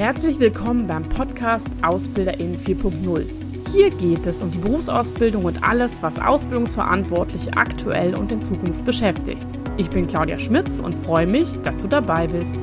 Herzlich willkommen beim Podcast AusbilderInnen 4.0. Hier geht es um die Berufsausbildung und alles, was Ausbildungsverantwortliche aktuell und in Zukunft beschäftigt. Ich bin Claudia Schmitz und freue mich, dass du dabei bist.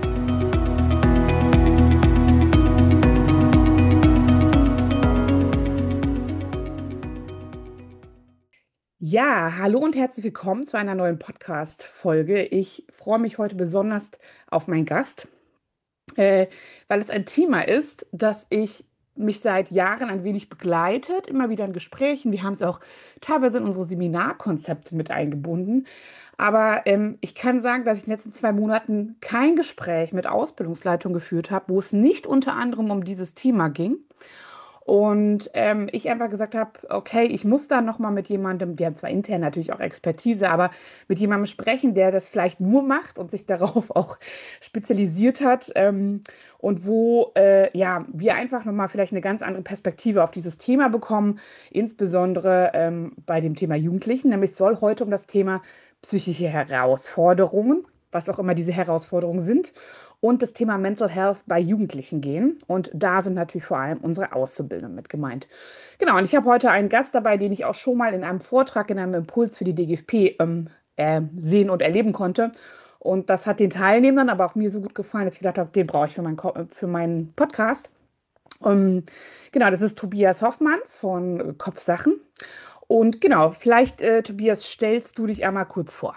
Ja, hallo und herzlich willkommen zu einer neuen Podcast-Folge. Ich freue mich heute besonders auf meinen Gast, weil es ein Thema ist, das mich seit Jahren ein wenig begleitet, immer wieder in Gesprächen. Wir haben es auch teilweise in unsere Seminarkonzepte mit eingebunden. Aber ich kann sagen, dass ich in den letzten 2 Monaten kein Gespräch mit Ausbildungsleitung geführt habe, wo es nicht unter anderem um dieses Thema ging. Und ich einfach gesagt habe, okay, ich muss da noch mal mit jemandem, wir haben zwar intern natürlich auch Expertise, aber mit jemandem sprechen, der das vielleicht nur macht und sich darauf auch spezialisiert hat, und wo ja, wir einfach noch mal vielleicht eine ganz andere Perspektive auf dieses Thema bekommen, insbesondere bei dem Thema Jugendlichen. Nämlich soll heute um das Thema psychische Herausforderungen, was auch immer diese Herausforderungen sind, und das Thema Mental Health bei Jugendlichen gehen. Und da sind natürlich vor allem unsere Auszubildenden mit gemeint. Genau, und ich habe heute einen Gast dabei, den ich auch schon mal in einem Vortrag, in einem Impuls für die DGFP sehen und erleben konnte. Und das hat den Teilnehmern, aber auch mir so gut gefallen, dass ich gedacht habe, den brauche ich für meinen Podcast. Genau, das ist Tobias Hoffmann von Kopfsachen. Und genau, vielleicht, Tobias, stellst du dich einmal kurz vor.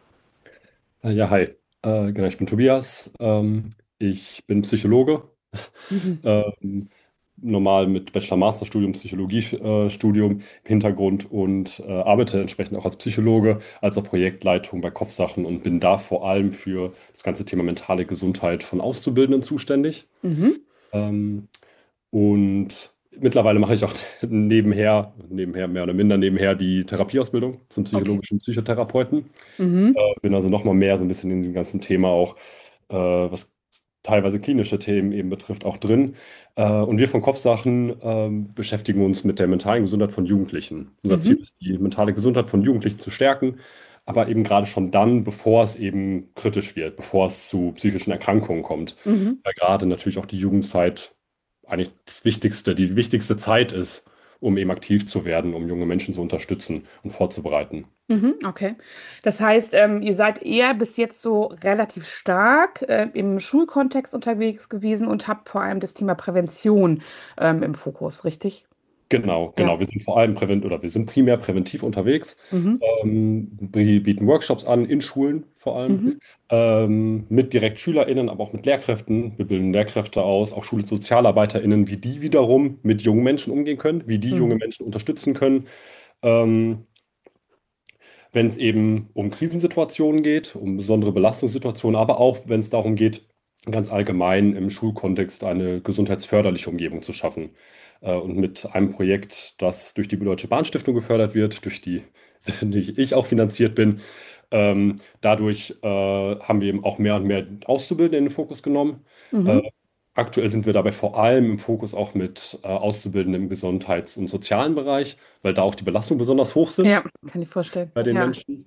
Ja, hi. Genau, ich bin Tobias. Ich bin Psychologe. Mhm. Ähm, Normal mit Bachelor-Master-Studium, Psychologie-Studium im Hintergrund und arbeite entsprechend auch als Psychologe, als auch Projektleitung bei Kopfsachen und bin da vor allem für das ganze Thema mentale Gesundheit von Auszubildenden zuständig. Mhm. Ähm, und mittlerweile mache ich auch nebenher mehr oder minder nebenher die Therapieausbildung zum Okay. psychologischen Psychotherapeuten. Mhm. Bin also noch mal mehr so ein bisschen in dem ganzen Thema auch, was teilweise klinische Themen eben betrifft, auch drin. Und wir von Kopfsachen beschäftigen uns mit der mentalen Gesundheit von Jugendlichen. Unser Ziel Mhm. ist, die mentale Gesundheit von Jugendlichen zu stärken, aber eben gerade schon dann, bevor es eben kritisch wird, bevor es zu psychischen Erkrankungen kommt. Mhm. Weil gerade natürlich auch die Jugendzeit eigentlich die wichtigste Zeit ist, um eben aktiv zu werden, um junge Menschen zu unterstützen und vorzubereiten. Mhm. Okay. Das heißt, ihr seid eher bis jetzt so relativ stark im Schulkontext unterwegs gewesen und habt vor allem das Thema Prävention im Fokus, richtig? Genau, Ja. genau. Wir sind vor allem wir sind primär präventiv unterwegs, Mhm. bieten Workshops an, in Schulen vor allem, Mhm. mit direkt SchülerInnen, aber auch mit Lehrkräften. Wir bilden Lehrkräfte aus, auch SchulsozialarbeiterInnen, wie die wiederum mit jungen Menschen umgehen können, wie die junge Mhm. Menschen unterstützen können, ähm, wenn es eben um Krisensituationen geht, um besondere Belastungssituationen, aber auch wenn es darum geht, ganz allgemein im Schulkontext eine gesundheitsförderliche Umgebung zu schaffen. Und mit einem Projekt, das durch die Deutsche Bahnstiftung gefördert wird, durch ich auch finanziert bin, dadurch haben wir eben auch mehr und mehr Auszubildende in den Fokus genommen. Äh, Mhm. Aktuell sind wir dabei vor allem im Fokus auch mit Auszubildenden im Gesundheits- und sozialen Bereich, weil da auch die Belastungen besonders hoch Ja, sind kann ich vorstellen. bei den Ja. Menschen.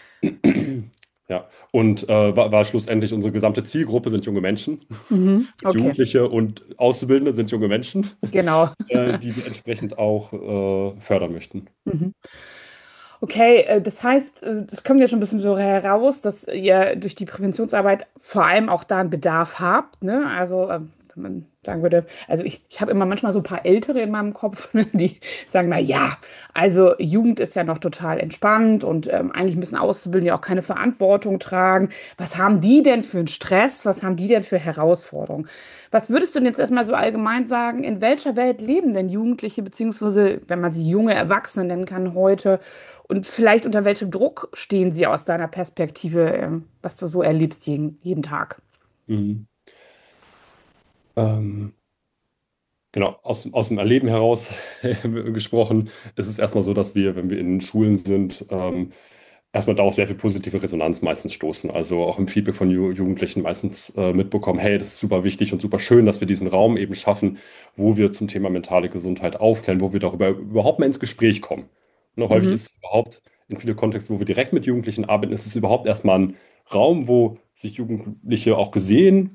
Ja, und war schlussendlich unsere gesamte Zielgruppe sind junge Menschen. Mhm. Okay. Jugendliche und Auszubildende sind junge Menschen, Genau. die wir entsprechend auch fördern möchten. Mhm. Okay, das heißt, das kommt ja schon ein bisschen so heraus, dass ihr durch die Präventionsarbeit vor allem auch da einen Bedarf habt, ne? Also, wenn man sagen würde, also ich habe immer manchmal so ein paar Ältere in meinem Kopf, ne, die sagen, na ja, also Jugend ist ja noch total entspannt und eigentlich müssen Auszubildende ja auch keine Verantwortung tragen. Was haben die denn für einen Stress? Was haben die denn für Herausforderungen? Was würdest du denn jetzt erstmal so allgemein sagen, in welcher Welt leben denn Jugendliche, beziehungsweise, wenn man sie junge Erwachsene nennen kann heute? Und vielleicht unter welchem Druck stehen sie aus deiner Perspektive, was du so erlebst jeden Tag? Mhm. Ähm, genau, aus dem Erleben heraus gesprochen, ist es erstmal so, dass wir, wenn wir in den Schulen sind, erstmal da auf sehr viel positive Resonanz meistens stoßen. Also auch im Feedback von Jugendlichen meistens mitbekommen, hey, das ist super wichtig und super schön, dass wir diesen Raum eben schaffen, wo wir zum Thema mentale Gesundheit aufklären, wo wir darüber überhaupt mal ins Gespräch kommen. Ne, häufig Mhm. ist es überhaupt in vielen Kontexten, wo wir direkt mit Jugendlichen arbeiten, ist es überhaupt erstmal ein Raum, wo sich Jugendliche auch gesehen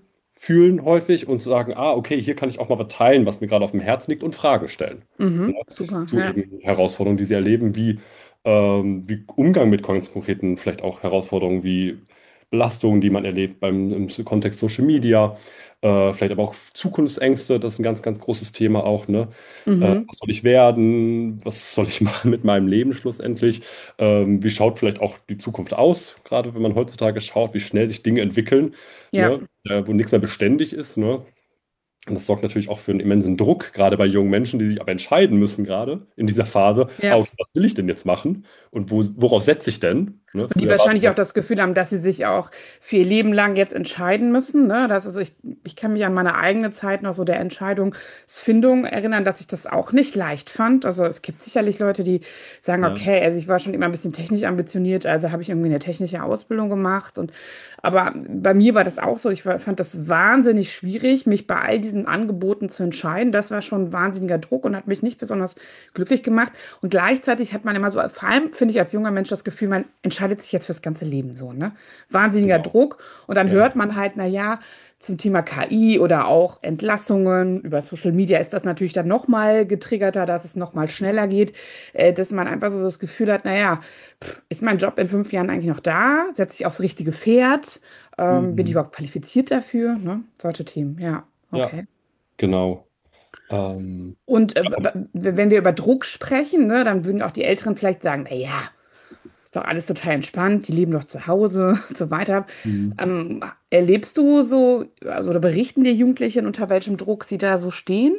fühlen häufig und zu sagen, okay, hier kann ich auch mal was teilen, was mir gerade auf dem Herzen liegt und Fragen stellen. Ne? Super, Zu ja. eben Herausforderungen, die sie erleben, wie Umgang mit ganz konkreten, vielleicht auch Herausforderungen wie Belastungen, die man erlebt im Kontext Social Media, vielleicht aber auch Zukunftsängste, das ist ein ganz, ganz großes Thema auch, ne? Mhm. Was soll ich werden? Was soll ich machen mit meinem Leben schlussendlich? Wie schaut vielleicht auch die Zukunft aus, gerade wenn man heutzutage schaut, wie schnell sich Dinge entwickeln, Ja, ne? Wo nichts mehr beständig ist, ne? Und das sorgt natürlich auch für einen immensen Druck, gerade bei jungen Menschen, die sich aber entscheiden müssen, gerade in dieser Phase, ja. okay, was will ich denn jetzt machen? Und worauf setze ich denn? Ne? Und die Früher war es wahrscheinlich auch immer, das Gefühl haben, dass sie sich auch für ihr Leben lang jetzt entscheiden müssen. Ne? Ich kann mich an meine eigene Zeit noch so der Entscheidungsfindung erinnern, dass ich das auch nicht leicht fand. Also es gibt sicherlich Leute, die sagen, ja, okay, also ich war schon immer ein bisschen technisch ambitioniert, also habe ich irgendwie eine technische Ausbildung gemacht. Aber bei mir war das auch so. Fand das wahnsinnig schwierig, mich bei all diesen Angeboten zu entscheiden. Das war schon ein wahnsinniger Druck und hat mich nicht besonders glücklich gemacht. Und gleichzeitig hat man immer so, vor allem finde ich als junger Mensch das Gefühl, man entscheidet sich jetzt fürs ganze Leben so, ne? Wahnsinniger genau. Druck. Und dann Ja, hört man halt, na ja, zum Thema KI oder auch Entlassungen über Social Media ist das natürlich dann noch mal getriggerter, dass es noch mal schneller geht, dass man einfach so das Gefühl hat, na ja, ist mein Job in 5 Jahren eigentlich noch da? Setze ich aufs richtige Pferd? Bin ich mhm. überhaupt qualifiziert dafür? Ne? Solche Themen, ja, Ja, okay. genau. Ähm, Und ja, wenn wir über Druck sprechen, ne, dann würden auch die Älteren vielleicht sagen, na ja, ist doch alles total entspannt, die leben doch zu Hause und so weiter. mhm. Erlebst du so, also, oder berichten dir Jugendlichen, unter welchem Druck sie da so stehen?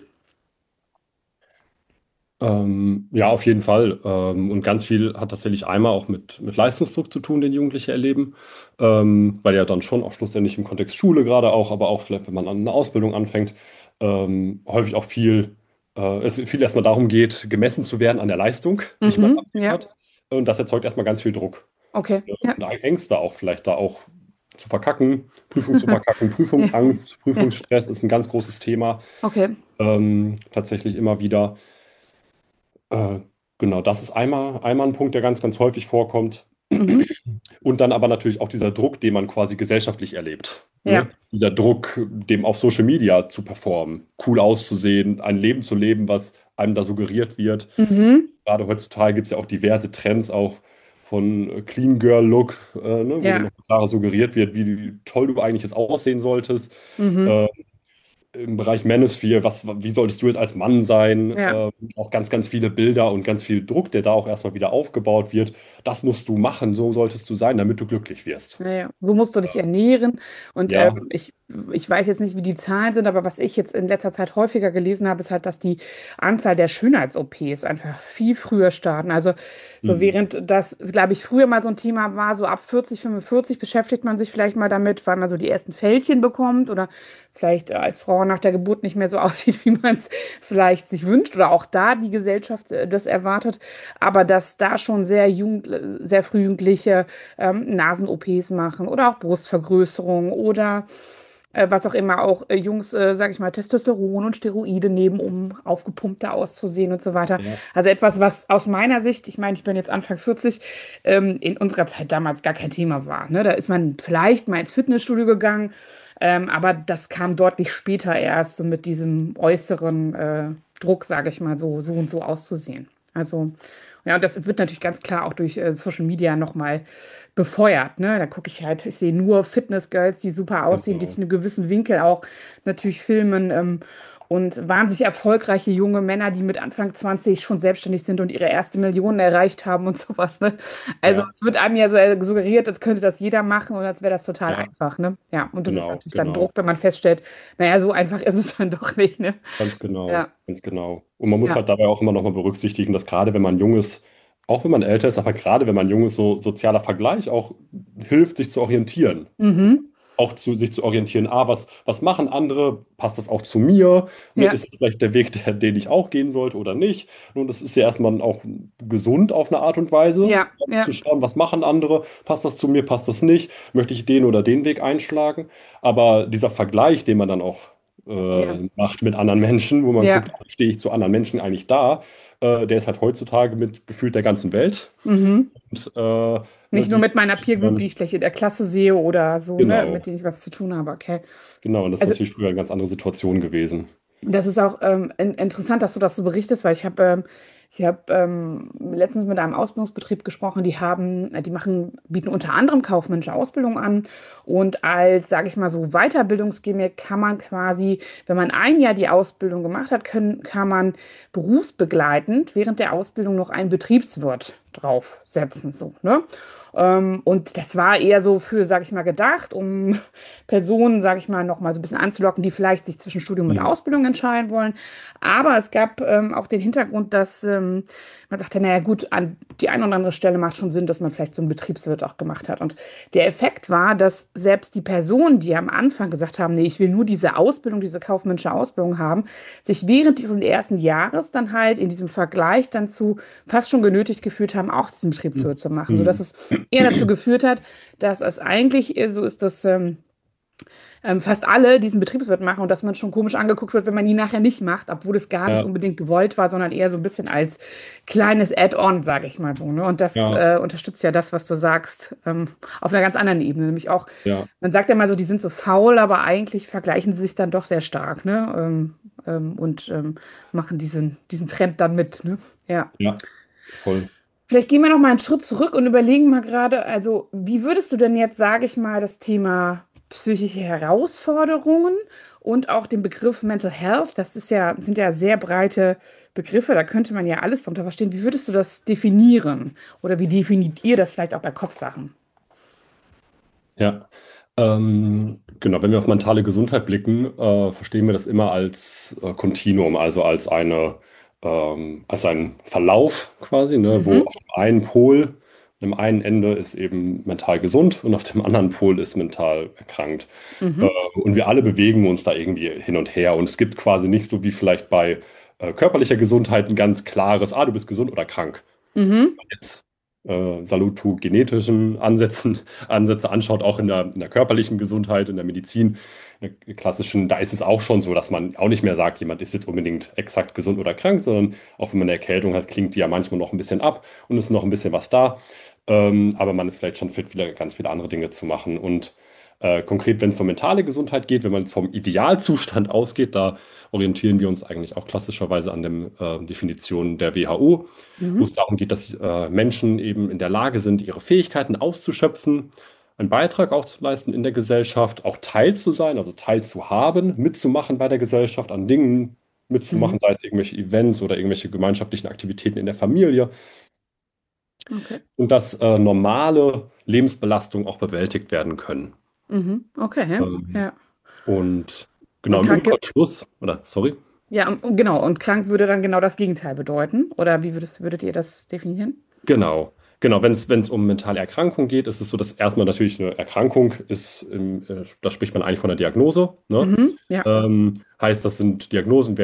Ja, auf jeden Fall. Und ganz viel hat tatsächlich einmal auch mit Leistungsdruck zu tun, den Jugendliche erleben, weil ja dann schon auch schlussendlich im Kontext Schule gerade auch, aber auch vielleicht, wenn man an eine Ausbildung anfängt, häufig auch es viel erstmal darum geht, gemessen zu werden an der Leistung, die man Mhm, ja, abliefert. Und das erzeugt erstmal ganz viel Druck. okay, ja, Und Ängste auch vielleicht da auch zu verkacken, Prüfung zu verkacken, ja, Prüfungsangst, ja, Prüfungsstress ist ein ganz großes Thema, okay, tatsächlich immer wieder. Äh, genau, das ist einmal ein Punkt, der ganz, ganz häufig vorkommt. mhm, Und dann aber natürlich auch dieser Druck, den man quasi gesellschaftlich erlebt. ja, Ne? Dieser Druck, dem auf Social Media zu performen, cool auszusehen, ein Leben zu leben, was einem da suggeriert wird. mhm, Gerade heutzutage gibt es ja auch diverse Trends, auch von Clean Girl Look, ne? Wo dir ja, noch klarer suggeriert wird, wie toll du eigentlich jetzt aussehen solltest. mhm, Äh, Im Bereich Manosphere, wie solltest du jetzt als Mann sein? ja. Auch ganz, ganz viele Bilder und ganz viel Druck, der da auch erstmal wieder aufgebaut wird. Das musst du machen, so solltest du sein, damit du glücklich wirst. Naja, so musst du dich ernähren. Und Ja, ich weiß jetzt nicht, wie die Zahlen sind, aber was ich jetzt in letzter Zeit häufiger gelesen habe, ist halt, dass die Anzahl der Schönheits-OPs einfach viel früher starten. Also so mhm. während das, glaube ich, früher mal so ein Thema war, so ab 40, 45 beschäftigt man sich vielleicht mal damit, weil man so die ersten Fältchen bekommt oder vielleicht als Frau nach der Geburt nicht mehr so aussieht, wie man es vielleicht sich wünscht oder auch da die Gesellschaft das erwartet. Aber dass da schon sehr früh Jugendliche Nasen-OPs machen oder auch Brustvergrößerung oder was auch immer, auch Jungs, sag ich mal, Testosteron und Steroide nehmen, um aufgepumpter auszusehen und so weiter. Ja, Also etwas, was aus meiner Sicht, ich meine, ich bin jetzt Anfang 40, in unserer Zeit damals gar kein Thema war. Ne? Da ist man vielleicht mal ins Fitnessstudio gegangen, aber das kam deutlich später erst so mit diesem äußeren Druck, sage ich mal, so und so auszusehen. Also, ja, und das wird natürlich ganz klar auch durch Social Media nochmal befeuert, ne? Da gucke ich halt, ich sehe nur Fitness-Girls, die super aussehen, die sich genau. in einem gewissen Winkel auch natürlich filmen, und wahnsinnig erfolgreiche junge Männer, die mit Anfang 20 schon selbstständig sind und ihre erste Million erreicht haben und sowas, ne? Also Ja, es wird einem ja so suggeriert, als könnte das jeder machen und als wäre das total ja, einfach, ne? Ja, und das ist genau, natürlich dann Druck, genau. wenn man feststellt, naja, so einfach ist es dann doch nicht, ne? Ganz genau, Ja, ganz genau. Und man muss ja. halt dabei auch immer nochmal berücksichtigen, dass gerade wenn man jung ist, auch wenn man älter ist, aber gerade wenn man jung ist, so sozialer Vergleich auch hilft, sich zu orientieren. Mhm. Auch sich zu orientieren, was machen andere? Passt das auch zu mir? Ne, Ja, ist es vielleicht der Weg, den ich auch gehen sollte oder nicht? Nun, das ist ja erstmal auch gesund auf eine Art und Weise, ja, also ja. zu schauen, was machen andere? Passt das zu mir? Passt das nicht? Möchte ich den oder den Weg einschlagen? Aber dieser Vergleich, den man dann auch Ja, macht mit anderen Menschen, wo man ja. guckt, stehe ich zu anderen Menschen eigentlich da? Der ist halt heutzutage mit gefühlt der ganzen Welt. Mhm. Und, ne, Nicht nur die mit meiner Peer Group, die ich vielleicht in der Klasse sehe oder so, ne, mit genau, denen ich was zu tun habe, okay. genau. Und das ist Also natürlich früher eine ganz andere Situation gewesen. das ist auch interessant, dass du das so berichtest, weil ich habe letztens mit einem Ausbildungsbetrieb gesprochen, bieten unter anderem kaufmännische Ausbildung an und als, sage ich mal so, Weiterbildungsgimmick kann man quasi, wenn man ein Jahr die Ausbildung gemacht hat, kann man berufsbegleitend während der Ausbildung noch einen Betriebswirt draufsetzen, so, ne? Und das war eher so für, sage ich mal, gedacht, um Personen, sage ich mal, noch mal so ein bisschen anzulocken, die vielleicht sich zwischen Studium und Mhm. Ausbildung entscheiden wollen. Aber es gab auch den Hintergrund, dass man sagte, naja gut, an die eine oder andere Stelle macht schon Sinn, dass man vielleicht so einen Betriebswirt auch gemacht hat. Und der Effekt war, dass selbst die Personen, die am Anfang gesagt haben, nee, ich will nur diese Ausbildung, diese kaufmännische Ausbildung haben, sich während dieses ersten Jahres dann halt in diesem Vergleich dann zu fast schon genötigt gefühlt haben, auch diesen Betriebswirt zu machen, sodass Mhm. es eher dazu geführt hat, dass es eigentlich so ist, dass fast alle diesen Betriebswirt machen und dass man schon komisch angeguckt wird, wenn man ihn nachher nicht macht, obwohl es gar nicht Ja, unbedingt gewollt war, sondern eher so ein bisschen als kleines Add-on, sage ich mal so. Ne? Und das ja, unterstützt ja das, was du sagst, auf einer ganz anderen Ebene. Nämlich auch, ja, man sagt ja mal so, die sind so faul, aber eigentlich vergleichen sie sich dann doch sehr stark, ne? Und machen diesen Trend dann mit, ne? Ja. ja, voll. Vielleicht gehen wir noch mal einen Schritt zurück und überlegen mal gerade, also wie würdest du denn jetzt, sage ich mal, das Thema psychische Herausforderungen und auch den Begriff Mental Health, sind ja sehr breite Begriffe, da könnte man ja alles drunter verstehen. Wie würdest du das definieren? Oder wie definiert ihr das vielleicht auch bei Kopfsachen? Ja. Genau, wenn wir auf mentale Gesundheit blicken, verstehen wir das immer als Kontinuum, also als einen Verlauf quasi, ne, wo Mhm, auf dem einen Pol, am einen Ende ist eben mental gesund und auf dem anderen Pol ist mental erkrankt. Äh, mhm, und wir alle bewegen uns da irgendwie hin und her. Und es gibt quasi nicht so wie vielleicht bei körperlicher Gesundheit ein ganz klares, du bist gesund oder krank. mhm, Jetzt salutogenetischen Ansätze anschaut, auch in der körperlichen Gesundheit, in der Medizin, in der klassischen, da ist es auch schon so, dass man auch nicht mehr sagt, jemand ist jetzt unbedingt exakt gesund oder krank, sondern auch wenn man eine Erkältung hat, klingt die ja manchmal noch ein bisschen ab und ist noch ein bisschen was da. Aber man ist vielleicht schon fit, wieder ganz viele andere Dinge zu machen. Und konkret, wenn es um mentale Gesundheit geht, wenn man jetzt vom Idealzustand ausgeht, da orientieren wir uns eigentlich auch klassischerweise an den Definitionen der WHO, wo es mhm, darum geht, dass Menschen eben in der Lage sind, ihre Fähigkeiten auszuschöpfen, einen Beitrag auch zu leisten in der Gesellschaft, auch Teil zu sein, also Teil zu haben, mitzumachen bei der Gesellschaft, an Dingen mhm. mitzumachen, sei es irgendwelche Events oder irgendwelche gemeinschaftlichen Aktivitäten in der Familie Okay. und dass normale Lebensbelastungen auch bewältigt werden können. Mhm. Okay, ja. Ähm, Ja. und genau Und im Kranke, Umkehrschluss, oder sorry. ja, genau. Und krank würde dann genau das Gegenteil bedeuten. Oder würdet ihr das definieren? Genau, genau. Wenn es um mentale Erkrankung geht, ist es so, dass erstmal natürlich eine Erkrankung ist, da spricht man eigentlich von einer Diagnose, ne? Mhm. Ja. Heißt, das sind Diagnosen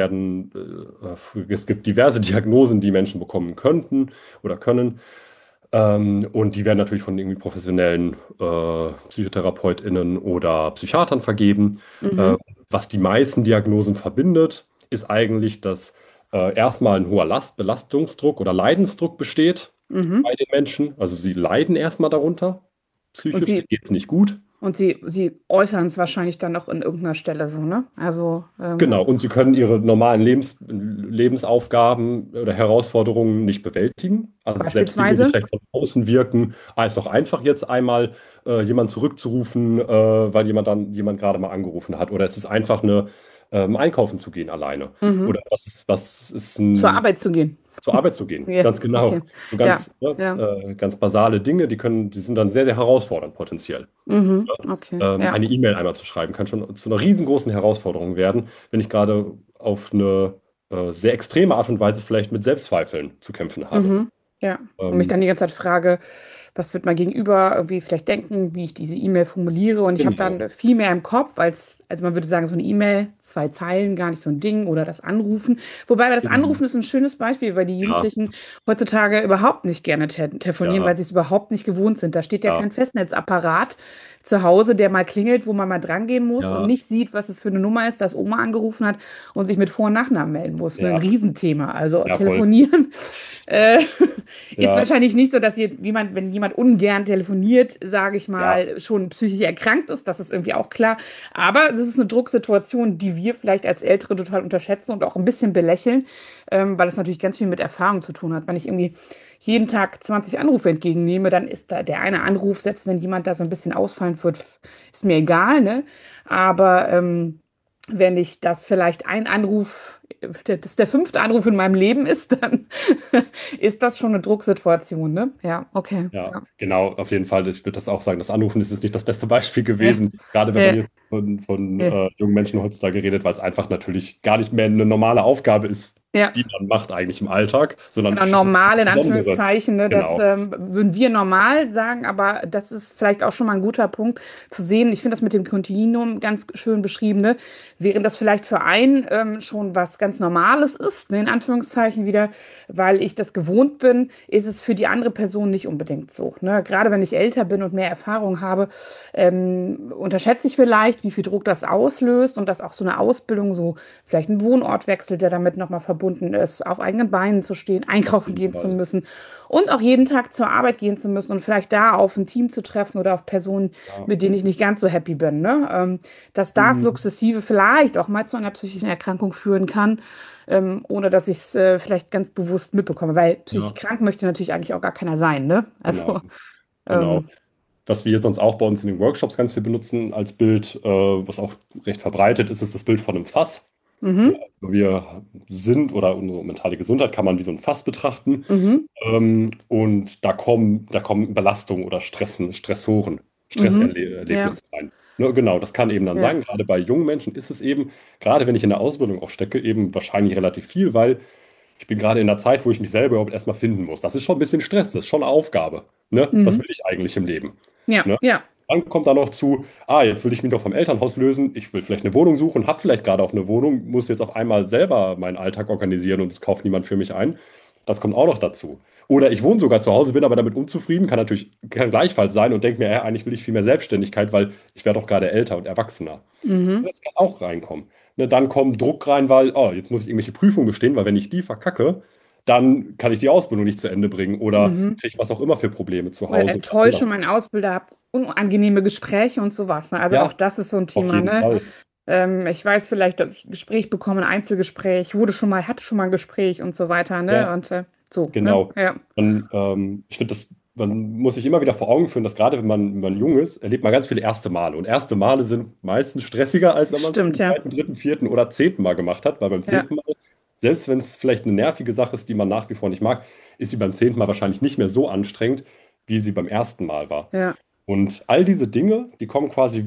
es gibt diverse Diagnosen, die Menschen bekommen könnten oder können. Und die werden natürlich von irgendwie professionellen PsychotherapeutInnen oder Psychiatern vergeben. Äh, Mhm. was die meisten Diagnosen verbindet, ist eigentlich, dass erstmal ein hoher Belastungsdruck oder Leidensdruck besteht Mhm. bei den Menschen. Also sie leiden erstmal darunter, Und psychisch, denen sie, geht es nicht gut. sie äußern es wahrscheinlich dann auch in irgendeiner Stelle so, ne? Also, Genau, und sie können ihre normalen Lebensaufgaben oder Herausforderungen nicht bewältigen. Also selbst Dinge, die beispielsweise. vielleicht von außen wirken, ist doch einfach jetzt einmal jemand zurückzurufen, weil jemand gerade mal angerufen hat. Oder es ist einfach einkaufen zu gehen alleine. Mhm. Oder was ist Zur Arbeit zu gehen. zur Arbeit zu gehen. Ja, Ganz okay. genau. So Ja, ganz, ne, ja. ganz basale Dinge, die sind dann sehr, sehr herausfordernd potenziell. Mhm. Okay, ja. Eine E-Mail einmal zu schreiben, kann schon zu einer riesengroßen Herausforderung werden, wenn ich gerade auf eine sehr extreme Art und Weise vielleicht mit Selbstzweifeln zu kämpfen habe. Mhm. Ja. Und mich Ähm, dann die ganze Zeit frage, was wird mein Gegenüber irgendwie vielleicht denken, wie ich diese E-Mail formuliere. Und ich habe Genau. dann viel mehr im Kopf, also man würde sagen, so eine E-Mail, 2 Zeilen, gar nicht so ein Ding oder das Anrufen. Wobei das Mhm. Anrufen ist ein schönes Beispiel, weil die Ja, Jugendlichen heutzutage überhaupt nicht gerne telefonieren, ja, weil sie es überhaupt nicht gewohnt sind. Da steht ja ja, kein Festnetzapparat zu Hause, der mal klingelt, wo man mal dran gehen muss und ja, nicht sieht, was es für eine Nummer ist, dass Oma angerufen hat und sich mit Vor- und Nachnamen melden muss. Ne? Ein ja, Riesenthema. Also ja, voll. telefonieren äh, ist Ja, wahrscheinlich nicht so, dass wenn jemand ungern telefoniert, sage ich ja, mal, schon psychisch erkrankt ist. Das ist irgendwie auch klar. Aber das ist eine Drucksituation, die wir vielleicht als Ältere total unterschätzen und auch ein bisschen belächeln, weil es natürlich ganz viel mit Erfahrung zu tun hat. Wenn ich irgendwie jeden Tag 20 Anrufe entgegennehme, dann ist da der eine Anruf, selbst wenn jemand da so ein bisschen ausfallen wird, ist mir egal, ne? Aber wenn ich das vielleicht ein Anruf, das der 5. Anruf in meinem Leben ist, dann ist das schon eine Drucksituation, ne? Ja, okay. ja, Ja, genau, auf jeden Fall. Ich würde das auch sagen. Das Anrufen ist jetzt nicht das beste Beispiel ja, gewesen, gerade wenn man ja, jetzt von ja. jungen Menschen heutzutage redet, weil es einfach natürlich gar nicht mehr eine normale Aufgabe ist, Ja. die man macht eigentlich im Alltag, sondern Genau, schon normal was in Besonderes. Anführungszeichen, ne, das Genau. würden wir normal sagen, aber das ist vielleicht auch schon mal ein guter Punkt zu sehen. Ich finde das mit dem Kontinuum ganz schön beschrieben, ne? Während das vielleicht für einen schon was ganz Normales ist, ne, in Anführungszeichen wieder, weil ich das gewohnt bin, ist es für die andere Person nicht unbedingt so. Ne? Gerade wenn ich älter bin und mehr Erfahrung habe, unterschätze ich vielleicht, wie viel Druck das auslöst und dass auch so eine Ausbildung, so vielleicht ein Wohnortwechsel, der damit nochmal verbunden ist, auf eigenen Beinen zu stehen, Auf einkaufen jeden gehen zu Fall. müssen und auch jeden Tag zur Arbeit gehen zu müssen und vielleicht da auf ein Team zu treffen oder auf Personen, Ja. mit denen ich nicht ganz so happy bin, ne? Dass das Mhm. sukzessive vielleicht auch mal zu einer psychischen Erkrankung führen kann, ohne dass ich es vielleicht ganz bewusst mitbekomme, weil psychisch Ja, krank möchte natürlich eigentlich auch gar keiner sein, ne? genau, Also, genau. ähm, Was wir jetzt sonst auch bei uns in den Workshops ganz viel benutzen als Bild, was auch recht verbreitet ist, ist das Bild von einem Fass. Ja, mhm, also wir sind oder unsere mentale Gesundheit kann man wie so ein Fass betrachten. mhm, Und da kommen Belastungen oder Stressoren, mhm, ja, Stresserlebnisse rein. Ne, genau, das kann eben dann ja, sein. Gerade bei jungen Menschen ist es eben, gerade wenn ich in der Ausbildung auch stecke, eben wahrscheinlich relativ viel, weil ich bin gerade in der Zeit, wo ich mich selber überhaupt erstmal finden muss. Das ist schon ein bisschen Stress, das ist schon eine Aufgabe. Ne? Was mhm, will ich eigentlich im Leben? ja, Ne? ja. Dann kommt da noch zu, jetzt will ich mich doch vom Elternhaus lösen, ich will vielleicht eine Wohnung suchen, habe vielleicht gerade auch eine Wohnung, muss jetzt auf einmal selber meinen Alltag organisieren und es kauft niemand für mich ein. Das kommt auch noch dazu. Oder ich wohne sogar zu Hause, bin aber damit unzufrieden, kann gleichfalls sein und denke mir, eigentlich will ich viel mehr Selbstständigkeit, weil ich werde doch gerade älter und erwachsener. Mhm. Das kann auch reinkommen. Ne, dann kommt Druck rein, weil, jetzt muss ich irgendwelche Prüfungen bestehen, weil wenn ich die verkacke, dann kann ich die Ausbildung nicht zu Ende bringen oder Mhm. kriege was auch immer für Probleme zu Oder Hause oder enttäusche anders. meinen Ausbilder, habe unangenehme Gespräche und sowas. Ne? Also auch Ja, das ist so ein auf Thema, jeden ne? Fall. Ich weiß vielleicht, dass ich ein Gespräch bekomme, ein Einzelgespräch, hatte schon mal ein Gespräch und so weiter, ne? Ja, Und so, ne? genau. Ja. Ich finde, man muss sich immer wieder vor Augen führen, dass gerade wenn man jung ist, erlebt man ganz viele erste Male. Und erste Male sind meistens stressiger, als wenn man es Stimmt, zum ja. zweiten, dritten, vierten oder zehnten Mal gemacht hat. Weil beim Ja. zehnten Mal, selbst wenn es vielleicht eine nervige Sache ist, die man nach wie vor nicht mag, ist sie beim zehnten Mal wahrscheinlich nicht mehr so anstrengend, wie sie beim ersten Mal war. Ja. Und all diese Dinge, die kommen quasi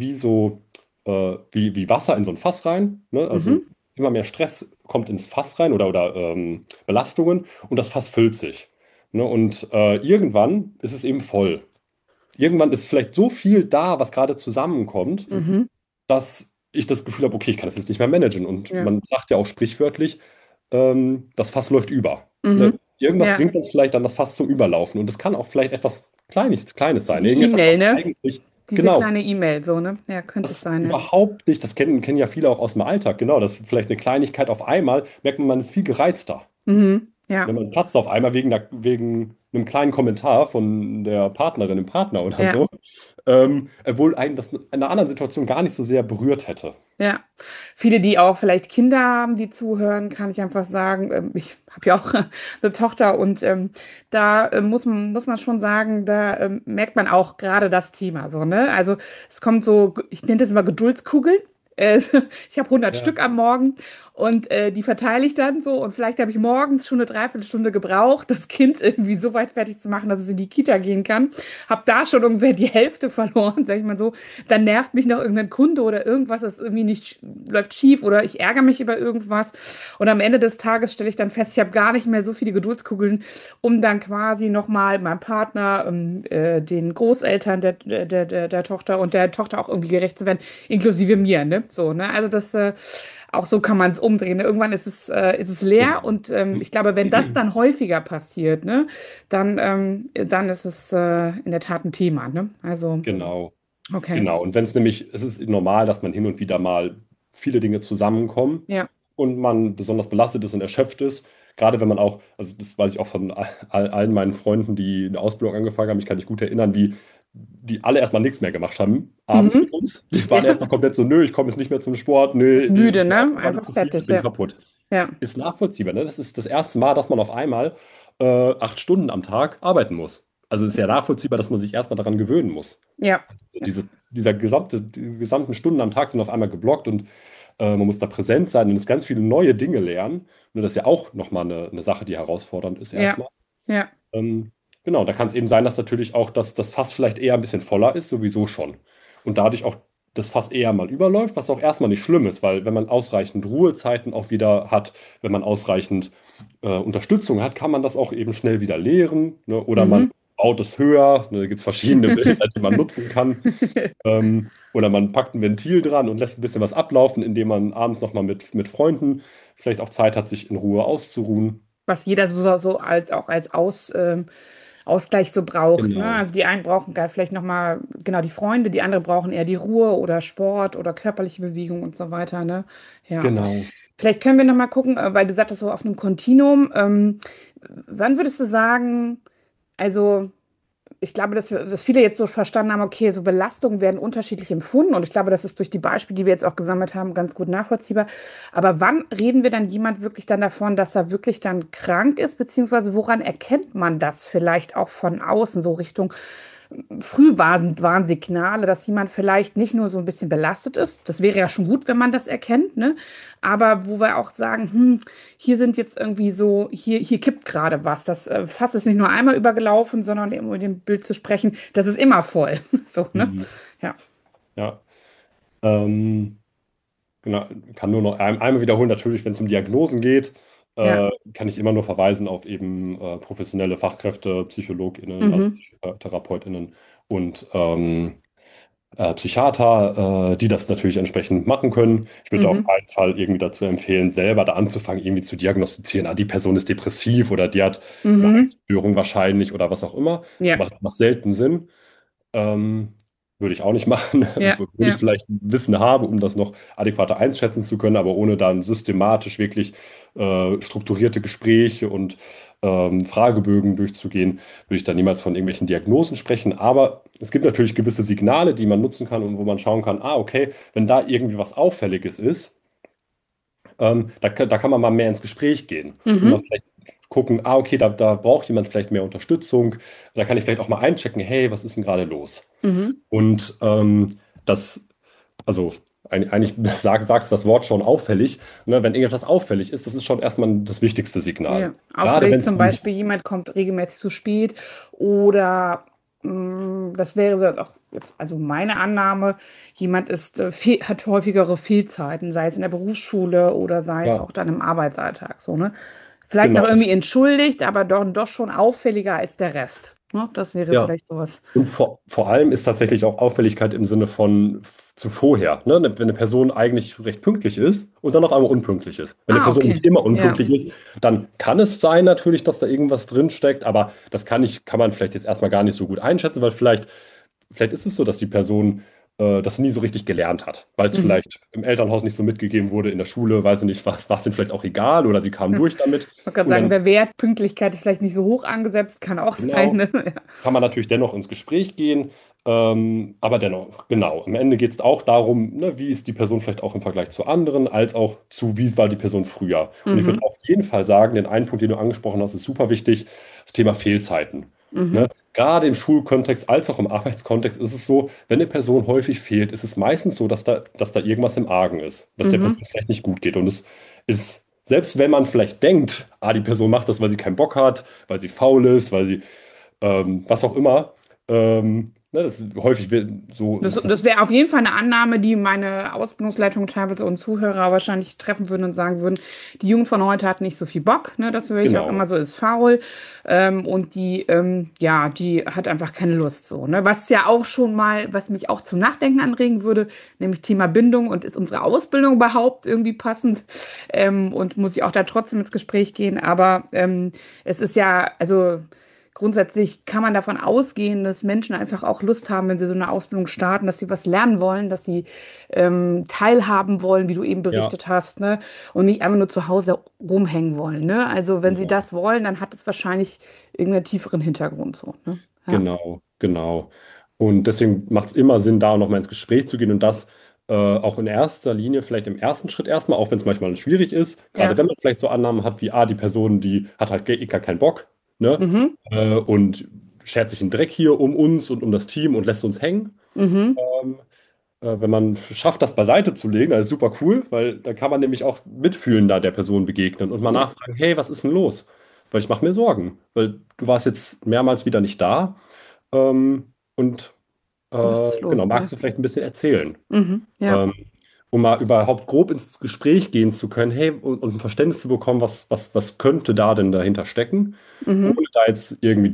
wie Wasser in so ein Fass rein. Ne? Also Mhm. immer mehr Stress kommt ins Fass rein oder Belastungen und das Fass füllt sich. Ne? Und irgendwann ist es eben voll. Irgendwann ist vielleicht so viel da, was gerade zusammenkommt, Mhm. dass ich das Gefühl habe, okay, ich kann das jetzt nicht mehr managen. Und Ja. man sagt ja auch sprichwörtlich, das Fass läuft über. Ne? Mhm. Irgendwas Ja. bringt das vielleicht dann das Fass zum Überlaufen. Und das kann auch vielleicht etwas Kleines sein. Die Irgendetwas, E-Mail, was ne? eigentlich, Diese genau, kleine E-Mail, so, ne? Ja, könnte es das sein, ne? überhaupt nicht, kennen ja viele auch aus dem Alltag, genau, das ist vielleicht eine Kleinigkeit auf einmal, merkt man, man ist viel gereizter. Mhm. Wenn Ja. man platzt auf einmal wegen einem kleinen Kommentar von der Partnerin, dem Partner oder Ja. so, obwohl einen das in einer anderen Situation gar nicht so sehr berührt hätte. Ja, viele, die auch vielleicht Kinder haben, die zuhören, kann ich einfach sagen, ich habe ja auch eine Tochter und da muss man schon sagen, da merkt man auch gerade das Thema so, ne? Also es kommt so, ich nenne das immer Geduldskugeln. Äh, Ich habe 100 Ja, Stück am Morgen und die verteile ich dann so. Und vielleicht habe ich morgens schon eine Dreiviertelstunde gebraucht, das Kind irgendwie so weit fertig zu machen, dass es in die Kita gehen kann. Habe da schon ungefähr die Hälfte verloren, sag ich mal so. Dann nervt mich noch irgendein Kunde oder irgendwas, das irgendwie nicht läuft schief oder ich ärgere mich über irgendwas. Und am Ende des Tages stelle ich dann fest, ich habe gar nicht mehr so viele Geduldskugeln, um dann quasi nochmal meinem Partner, den Großeltern der Tochter und der Tochter auch irgendwie gerecht zu werden, inklusive mir, ne? So, ne? Also das, auch so kann man es umdrehen. Ne? Irgendwann ist es leer genau. und ich glaube, wenn das dann häufiger passiert, ne, dann ist es in der Tat ein Thema, ne? Also, Genau. okay. Genau. Und wenn es nämlich, es ist normal, dass man hin und wieder mal viele Dinge zusammenkommen Ja. und man besonders belastet ist und erschöpft ist. Gerade wenn man auch, also das weiß ich auch von allen meinen Freunden, die eine Ausbildung angefangen haben, ich kann mich gut erinnern, wie die alle erstmal nichts mehr gemacht haben, abends mit Mhm. uns. Die waren Ja. erstmal komplett so, nö, ich komme jetzt nicht mehr zum Sport, nö, Müde, ist mir ne? einfach gerade Einfach zu viel, fertig, bin ja. kaputt. Ja. Ist nachvollziehbar, ne? Das ist das erste Mal, dass man auf einmal 8 Stunden am Tag arbeiten muss. Also es ist ja nachvollziehbar, dass man sich erstmal daran gewöhnen muss. Ja. Also Ja. die gesamten Stunden am Tag sind auf einmal geblockt und man muss da präsent sein und es ganz viele neue Dinge lernen. Und das ist ja auch nochmal eine Sache, die herausfordernd ist Ja. erstmal. Ja. Genau, da kann es eben sein, dass natürlich auch das Fass vielleicht eher ein bisschen voller ist, sowieso schon. Und dadurch auch das Fass eher mal überläuft, was auch erstmal nicht schlimm ist, weil wenn man ausreichend Ruhezeiten auch wieder hat, wenn man ausreichend Unterstützung hat, kann man das auch eben schnell wieder leeren, ne? Oder man Mhm. baut es höher, ne? Da gibt es verschiedene Bilder, die man nutzen kann. Oder man packt ein Ventil dran und lässt ein bisschen was ablaufen, indem man abends nochmal mit Freunden vielleicht auch Zeit hat, sich in Ruhe auszuruhen. Was jeder so als auch als Ausgleich so braucht, ne? Genau, Also die einen brauchen gar vielleicht nochmal, genau, die Freunde, die anderen brauchen eher die Ruhe oder Sport oder körperliche Bewegung und so weiter, ne? Ja. genau. Vielleicht können wir nochmal gucken, weil du sagtest so auf einem Kontinuum, wann würdest du sagen, also ich glaube, dass viele jetzt so verstanden haben, okay, so Belastungen werden unterschiedlich empfunden und ich glaube, das ist durch die Beispiele, die wir jetzt auch gesammelt haben, ganz gut nachvollziehbar. Aber wann reden wir dann jemand wirklich dann davon, dass er wirklich dann krank ist, beziehungsweise woran erkennt man das vielleicht auch von außen, so Richtung Frühwarnsignale, dass jemand vielleicht nicht nur so ein bisschen belastet ist. Das wäre ja schon gut, wenn man das erkennt, ne? Aber wo wir auch sagen, hier sind jetzt irgendwie so, hier kippt gerade was. Das Fass ist nicht nur einmal übergelaufen, sondern um mit dem Bild zu sprechen, das ist immer voll. So, ne? Mhm. Ja. Ja. Ähm, genau, kann nur noch einmal wiederholen, natürlich, wenn es um Diagnosen geht, Ja. kann ich immer nur verweisen auf eben professionelle Fachkräfte, PsychologInnen, also Mhm. TherapeutInnen und Psychiater, die das natürlich entsprechend machen können. Ich würde auf Mhm. keinen Fall irgendwie dazu empfehlen, selber da anzufangen, irgendwie zu diagnostizieren, die Person ist depressiv oder die hat eine Mhm. Angststörung wahrscheinlich oder was auch immer. Das Ja. macht selten Sinn. Ähm, würde ich auch nicht machen. Ja. Würde ich Ja. vielleicht Wissen haben, um das noch adäquater einschätzen zu können, aber ohne dann systematisch wirklich strukturierte Gespräche und Fragebögen durchzugehen, würde ich da niemals von irgendwelchen Diagnosen sprechen. Aber es gibt natürlich gewisse Signale, die man nutzen kann und wo man schauen kann, okay, wenn da irgendwie was Auffälliges ist, da kann man mal mehr ins Gespräch gehen und mal Mhm. vielleicht gucken, okay, da braucht jemand vielleicht mehr Unterstützung. Da kann ich vielleicht auch mal einchecken, hey, was ist denn gerade los? Mhm. Und das, also eigentlich sagst das Wort schon auffällig. Ne? Wenn irgendetwas auffällig ist, das ist schon erstmal das wichtigste Signal. Ja, Gerade wenn auffällig es zum um, Beispiel, jemand kommt regelmäßig zu spät oder das wäre so auch jetzt, also meine Annahme, jemand hat häufigere Fehlzeiten, sei es in der Berufsschule oder sei es ja, auch dann im Arbeitsalltag, so, ne? Vielleicht noch genau, irgendwie entschuldigt, aber doch schon auffälliger als der Rest. Ne? Das wäre ja. vielleicht sowas. Und vor allem ist tatsächlich auch Auffälligkeit im Sinne von zu vorher. Ne? Wenn eine Person eigentlich recht pünktlich ist und dann auf einmal unpünktlich ist. Wenn eine Ah, Person okay. nicht immer Ja. unpünktlich ist, dann kann es sein natürlich, dass da irgendwas drin steckt, aber das kann man vielleicht jetzt erstmal gar nicht so gut einschätzen, weil vielleicht ist es so, dass die Person das nie so richtig gelernt hat, weil es Mhm. vielleicht im Elternhaus nicht so mitgegeben wurde, in der Schule, weiß ich nicht, war es denen vielleicht auch egal oder sie kamen Hm. durch damit. Ich wollte gerade Und sagen, dann, der Wert Pünktlichkeit ist vielleicht nicht so hoch angesetzt, kann auch sein, genau, ne? Ja. kann man natürlich dennoch ins Gespräch gehen. Aber dennoch, genau, am Ende geht es auch darum, ne, wie ist die Person vielleicht auch im Vergleich zu anderen, als auch zu, wie war die Person früher. Und ich würde Mhm. auf jeden Fall sagen, den einen Punkt, den du angesprochen hast, ist super wichtig, das Thema Fehlzeiten. Mhm. Ne? Gerade im Schulkontext als auch im Arbeitskontext ist es so, wenn eine Person häufig fehlt, ist es meistens so, dass da irgendwas im Argen ist, dass der Mhm. Person vielleicht nicht gut geht. Und es ist, selbst wenn man vielleicht denkt, die Person macht das, weil sie keinen Bock hat, weil sie faul ist, weil sie was auch immer, ne, das ist häufig so, Das wäre auf jeden Fall eine Annahme, die meine Ausbildungsleitung teilweise und Zuhörer wahrscheinlich treffen würden und sagen würden, die Jugend von heute hat nicht so viel Bock, ne? Das höre ich auch genau, immer so, ist faul. Und ja, die hat einfach keine Lust so, ne? Was ja auch schon mal, was mich auch zum Nachdenken anregen würde, nämlich Thema Bindung und ist unsere Ausbildung überhaupt irgendwie passend? Und muss ich auch da trotzdem ins Gespräch gehen? Aber es ist ja, also. Grundsätzlich kann man davon ausgehen, dass Menschen einfach auch Lust haben, wenn sie so eine Ausbildung starten, dass sie was lernen wollen, dass sie teilhaben wollen, wie du eben ja, berichtet hast, ne? Und nicht einfach nur zu Hause rumhängen wollen, ne? Also wenn sie genau. das wollen, dann hat es wahrscheinlich irgendeinen tieferen Hintergrund so, ne? Ja. Genau, genau. Und deswegen macht es immer Sinn, da nochmal ins Gespräch zu gehen und das auch in erster Linie, vielleicht im ersten Schritt erstmal, auch wenn es manchmal schwierig ist, gerade Ja. wenn man vielleicht so Annahmen hat wie, die Person, die hat halt gar keinen Bock, ne? Mhm. Und schert sich einen Dreck hier um uns und um das Team und lässt uns hängen. Mhm. Ähm, Wenn man schafft, das beiseite zu legen, das ist super cool, weil dann kann man nämlich auch mitfühlen, da der Person begegnen und mal Ja. nachfragen, hey, was ist denn los? Weil ich mache mir Sorgen, weil du warst jetzt mehrmals wieder nicht da. Und Was ist genau, los? Ja. magst du vielleicht ein bisschen erzählen, Mhm. Ja. ähm, um mal überhaupt grob ins Gespräch gehen zu können, hey, und ein Verständnis zu bekommen, was könnte da denn dahinter stecken, Mhm. ohne da jetzt irgendwie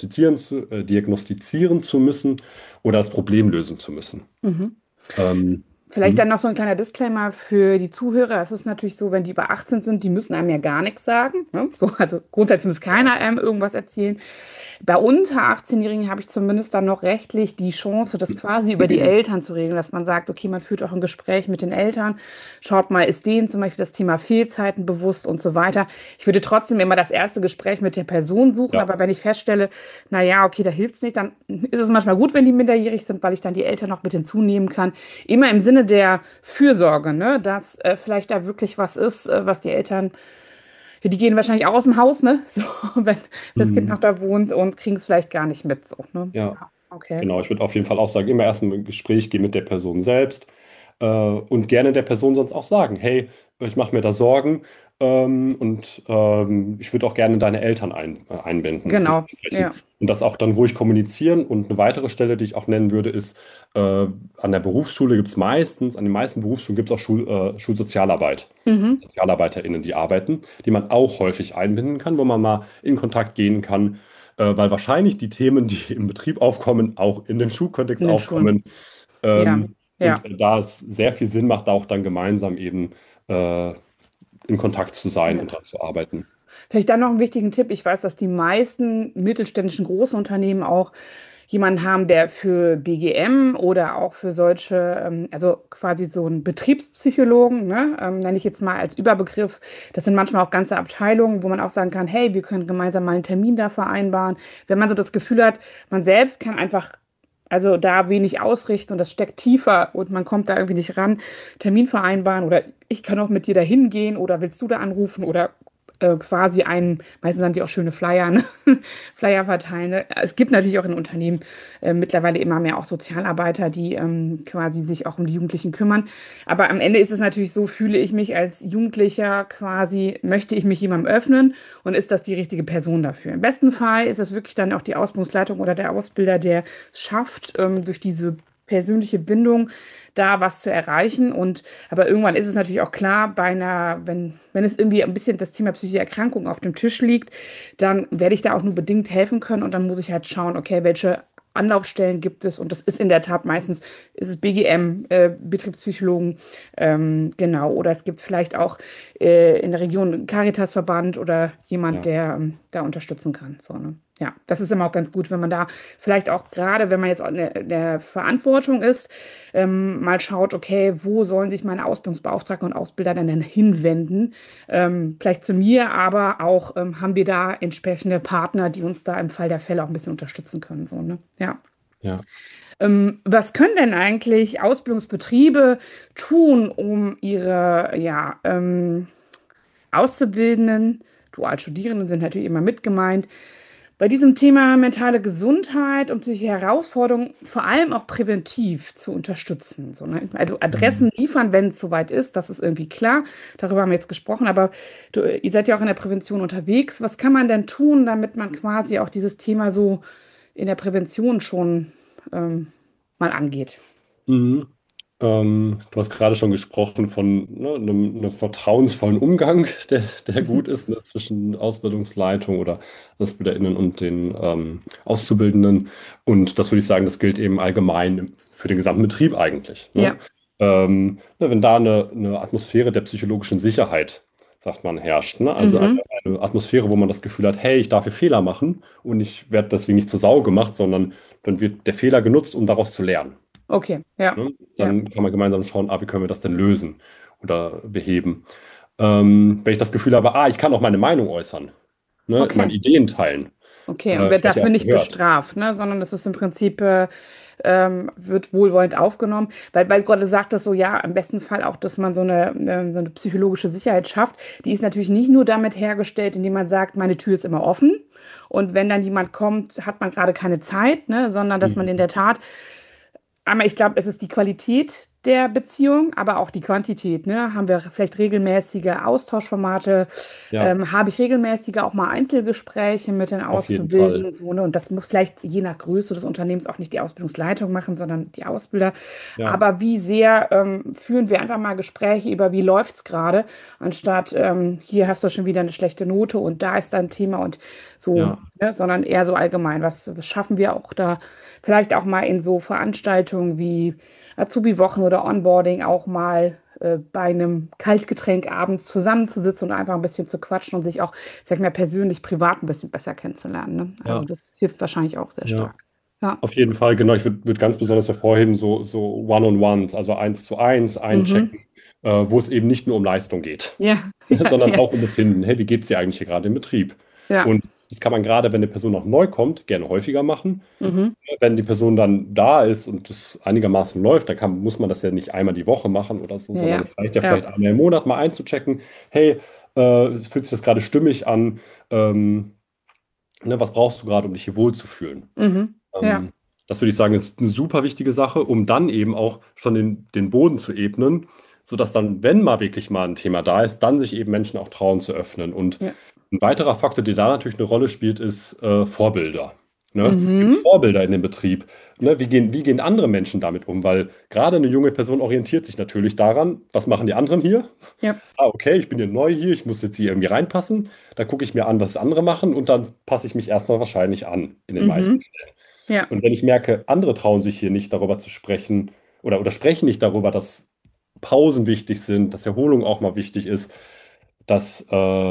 diagnostizieren zu müssen oder das Problem lösen zu müssen. Mhm. Ähm, Vielleicht dann hm, noch so ein kleiner Disclaimer für die Zuhörer. Es ist natürlich so, wenn die über 18 sind, die müssen einem ja gar nichts sagen. Ne? So, also grundsätzlich muss ja, keiner einem irgendwas erzählen. Bei unter 18-Jährigen habe ich zumindest dann noch rechtlich die Chance, das quasi über die Eltern zu regeln, dass man sagt, okay, man führt auch ein Gespräch mit den Eltern, schaut mal, ist denen zum Beispiel das Thema Fehlzeiten bewusst und so weiter. Ich würde trotzdem immer das erste Gespräch mit der Person suchen, ja, aber wenn ich feststelle, na ja, okay, da hilft es nicht, dann ist es manchmal gut, wenn die minderjährig sind, weil ich dann die Eltern noch mit hinzunehmen kann. Immer im Sinne der Fürsorge, ne, dass vielleicht da wirklich was ist, was die Eltern ja, die gehen wahrscheinlich auch aus dem Haus, ne? So, wenn das Kind noch hm, da wohnt und kriegen es vielleicht gar nicht mit, so, ne? ja. Ja, okay. Genau, ich würde auf jeden Fall auch sagen, immer erst ein Gespräch gehen mit der Person selbst und gerne der Person sonst auch sagen, hey, ich mache mir da Sorgen und ich würde auch gerne deine Eltern einbinden und Genau, ansprechen. ja. Und das auch dann ruhig kommunizieren. Und eine weitere Stelle, die ich auch nennen würde, ist, an der Berufsschule gibt es meistens, an den meisten Berufsschulen gibt es auch Schulsozialarbeit. Mhm. SozialarbeiterInnen, die arbeiten, die man auch häufig einbinden kann, wo man mal in Kontakt gehen kann, weil wahrscheinlich die Themen, die im Betrieb aufkommen, auch in dem Schulkontext In den Schulen. aufkommen. Ja, Und ja, da es sehr viel Sinn macht, da auch dann gemeinsam eben äh, in Kontakt zu sein ja. und dran zu arbeiten. Vielleicht dann noch einen wichtigen Tipp. Ich weiß, dass die meisten mittelständischen Großunternehmen auch jemanden haben, der für BGM oder auch für solche, also quasi so einen Betriebspsychologen, ne, nenne ich jetzt mal als Überbegriff. Das sind manchmal auch ganze Abteilungen, wo man auch sagen kann, hey, wir können gemeinsam mal einen Termin da vereinbaren. Wenn man so das Gefühl hat, man selbst kann einfach also da wenig ausrichten und das steckt tiefer und man kommt da irgendwie nicht ran, Termin vereinbaren oder ich kann auch mit dir da hingehen oder willst du da anrufen oder quasi einen, meistens haben die auch schöne Flyer, ne? Flyer verteilen. Ne? Es gibt natürlich auch in Unternehmen mittlerweile immer mehr auch Sozialarbeiter, die quasi sich auch um die Jugendlichen kümmern. Aber am Ende ist es natürlich so, fühle ich mich als Jugendlicher quasi, möchte ich mich jemandem öffnen und ist das die richtige Person dafür? Im besten Fall ist es wirklich dann auch die Ausbildungsleitung oder der Ausbilder, der es schafft, durch diese persönliche Bindung da was zu erreichen. Und aber irgendwann ist es natürlich auch klar, wenn es irgendwie ein bisschen das Thema psychische Erkrankung auf dem Tisch liegt, dann werde ich da auch nur bedingt helfen können und dann muss ich halt schauen, okay, welche Anlaufstellen gibt es und das ist in der Tat meistens ist es BGM, Betriebspsychologen, genau, oder es gibt vielleicht auch in der Region einen Caritasverband oder jemand, Ja, der da unterstützen kann. So, ne? Ja, das ist immer auch ganz gut, wenn man da vielleicht auch gerade, wenn man jetzt in der Verantwortung ist, mal schaut, okay, wo sollen sich meine Ausbildungsbeauftragten und Ausbilder denn hinwenden? Vielleicht zu mir, aber auch haben wir da entsprechende Partner, die uns da im Fall der Fälle auch ein bisschen unterstützen können. So, ne? Ja. ja. Was können denn eigentlich Ausbildungsbetriebe tun, um ihre ja, Auszubildenden, Dualstudierenden sind natürlich immer mit gemeint, bei diesem Thema mentale Gesundheit und psychische Herausforderungen vor allem auch präventiv zu unterstützen. So, ne? Also Mhm. Adressen liefern, wenn es soweit ist, das ist irgendwie klar. Darüber haben wir jetzt gesprochen, aber ihr seid ja auch in der Prävention unterwegs. Was kann man denn tun, damit man quasi auch dieses Thema so in der Prävention schon ähm, mal angeht? Mhm. Du hast gerade schon gesprochen von ne, einem vertrauensvollen Umgang, der gut ist, ne, zwischen Ausbildungsleitung oder AusbilderInnen und den Auszubildenden. Und das würde ich sagen, das gilt eben allgemein für den gesamten Betrieb eigentlich. Ne? Ja. Ne, wenn da eine Atmosphäre der psychologischen Sicherheit, sagt man, herrscht, ne? Also Mhm. eine Atmosphäre, wo man das Gefühl hat, hey, ich darf hier Fehler machen und ich werde deswegen nicht zur Sau gemacht, sondern dann wird der Fehler genutzt, um daraus zu lernen. Okay. Ja. Ne? Ja. Dann kann man gemeinsam schauen, wie können wir das denn lösen oder beheben. Wenn ich das Gefühl habe, ich kann auch meine Meinung äußern, ne? Okay. Meine Ideen teilen, Okay, und wird vielleicht ja dafür auch nicht gehört. bestraft, ne? Sondern das ist im Prinzip, wird wohlwollend aufgenommen, weil Gott sagt das so, ja, im besten Fall auch, dass man so eine psychologische Sicherheit schafft. Die ist natürlich nicht nur damit hergestellt, indem man sagt, meine Tür ist immer offen und wenn dann jemand kommt, hat man gerade keine Zeit, ne? Sondern dass man in Mhm. der Tat aber ich glaube, es ist die Qualität der Beziehung, aber auch die Quantität, ne? Haben wir vielleicht regelmäßige Austauschformate? Ja, Habe ich regelmäßige auch mal Einzelgespräche mit den auf jeden Fall. Auszubildenden? So, ne? Und das muss vielleicht je nach Größe des Unternehmens auch nicht die Ausbildungsleitung machen, sondern die Ausbilder. Ja, Aber wie sehr führen wir einfach mal Gespräche über, wie läuft es gerade, anstatt hier hast du schon wieder eine schlechte Note und da ist ein Thema und so, ja, ne? Sondern eher so allgemein. Was schaffen wir auch da? Vielleicht auch mal in so Veranstaltungen wie Azubi-Wochen oder Onboarding auch mal bei einem Kaltgetränk abends zusammenzusitzen und einfach ein bisschen zu quatschen und sich auch, sag ich mal, persönlich, privat ein bisschen besser kennenzulernen. Ne? Also ja, das hilft wahrscheinlich auch sehr ja. stark. Ja. Auf jeden Fall, genau. Ich würd ganz besonders hervorheben, so One-on-Ones, also eins zu eins, Mhm. einchecken, wo es eben nicht nur um Leistung geht, Ja, ja, sondern ja. auch um Befinden. Hey, wie geht es dir eigentlich hier gerade im Betrieb? Ja. Und das kann man gerade, wenn eine Person noch neu kommt, gerne häufiger machen. Mhm. Wenn die Person dann da ist und es einigermaßen läuft, dann muss man das ja nicht einmal die Woche machen oder so, Ja, sondern ja. es reicht ja Ja. vielleicht einmal im Monat mal einzuchecken. Hey, fühlt sich das gerade stimmig an? Ne, was brauchst du gerade, um dich hier wohlzufühlen? Mhm. Ja. Ähm, Das würde ich sagen, ist eine super wichtige Sache, um dann eben auch schon den Boden zu ebnen, sodass dann, wenn mal wirklich mal ein Thema da ist, dann sich eben Menschen auch trauen zu öffnen. Und Ja. ein weiterer Faktor, der da natürlich eine Rolle spielt, ist Vorbilder. Ne? Gibt es Mhm. Vorbilder in dem Betrieb? Ne? Wie gehen andere Menschen damit um? Weil gerade eine junge Person orientiert sich natürlich daran, was machen die anderen hier? Ja. Okay, ich bin hier neu hier, ich muss jetzt hier irgendwie reinpassen. Dann gucke ich mir an, was andere machen und dann passe ich mich erstmal wahrscheinlich an, in den meisten Mhm. Fällen. Ja. Und wenn ich merke, andere trauen sich hier nicht darüber zu sprechen oder sprechen nicht darüber, dass Pausen wichtig sind, dass Erholung auch mal wichtig ist, dass,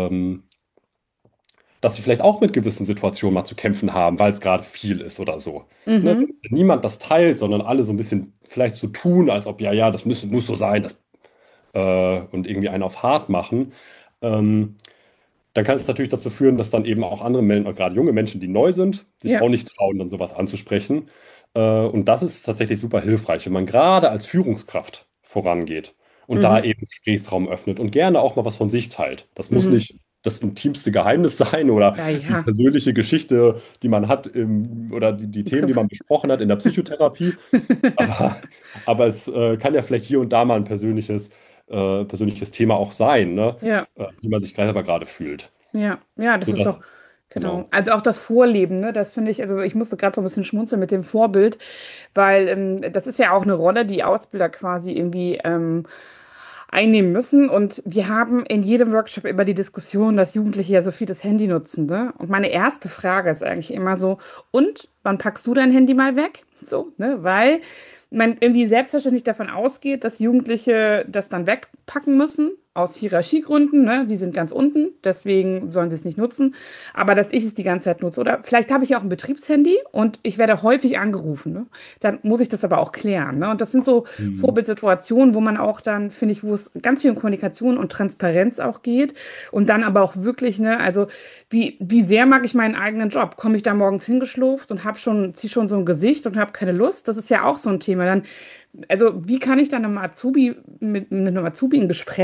dass sie vielleicht auch mit gewissen Situationen mal zu kämpfen haben, weil es gerade viel ist oder so. Ne? Mhm. Wenn niemand das teilt, sondern alle so ein bisschen vielleicht so tun, als ob, ja, ja, das muss so sein, und irgendwie einen auf hart machen, ähm, dann kann es natürlich dazu führen, dass dann eben auch andere Menschen, gerade junge Menschen, die neu sind, sich Ja. auch nicht trauen, dann sowas anzusprechen. Und das ist tatsächlich super hilfreich, wenn man gerade als Führungskraft vorangeht und da Mhm. eben Gesprächsraum öffnet und gerne auch mal was von sich teilt. Das muss Mhm. nicht das intimste Geheimnis sein oder Ja, die ja. persönliche Geschichte, die man hat oder die Themen, die man besprochen hat in der Psychotherapie. Aber, aber es kann ja vielleicht hier und da mal ein persönliches Thema auch sein, ne? Ja. Wie man sich selber gerade fühlt. Ja, ja, das So ist doch, dass, genau. genau. Also auch das Vorleben, ne, das finde ich, also ich musste gerade so ein bisschen schmunzeln mit dem Vorbild, weil das ist ja auch eine Rolle, die Ausbilder quasi irgendwie einnehmen müssen. Und wir haben in jedem Workshop immer die Diskussion, dass Jugendliche ja so viel das Handy nutzen, ne? Und meine erste Frage ist eigentlich immer so, und wann packst du dein Handy mal weg? So, ne? Weil man irgendwie selbstverständlich davon ausgeht, dass Jugendliche das dann wegpacken müssen, aus Hierarchiegründen, ne? Die sind ganz unten, deswegen sollen sie es nicht nutzen. Aber dass ich es die ganze Zeit nutze. Oder vielleicht habe ich auch ein Betriebshandy und ich werde häufig angerufen, ne? Dann muss ich das aber auch klären, ne? Und das sind so Hm. Vorbildsituationen, wo man auch dann, finde ich, wo es ganz viel um Kommunikation und Transparenz auch geht. Und dann aber auch wirklich, ne, also wie sehr mag ich meinen eigenen Job? Komme ich da morgens hingeschlurft und ziehe schon so ein Gesicht und habe keine Lust? Das ist ja auch so ein Thema. Dann, also wie kann ich dann mit einem Azubi ein Gespräch führen?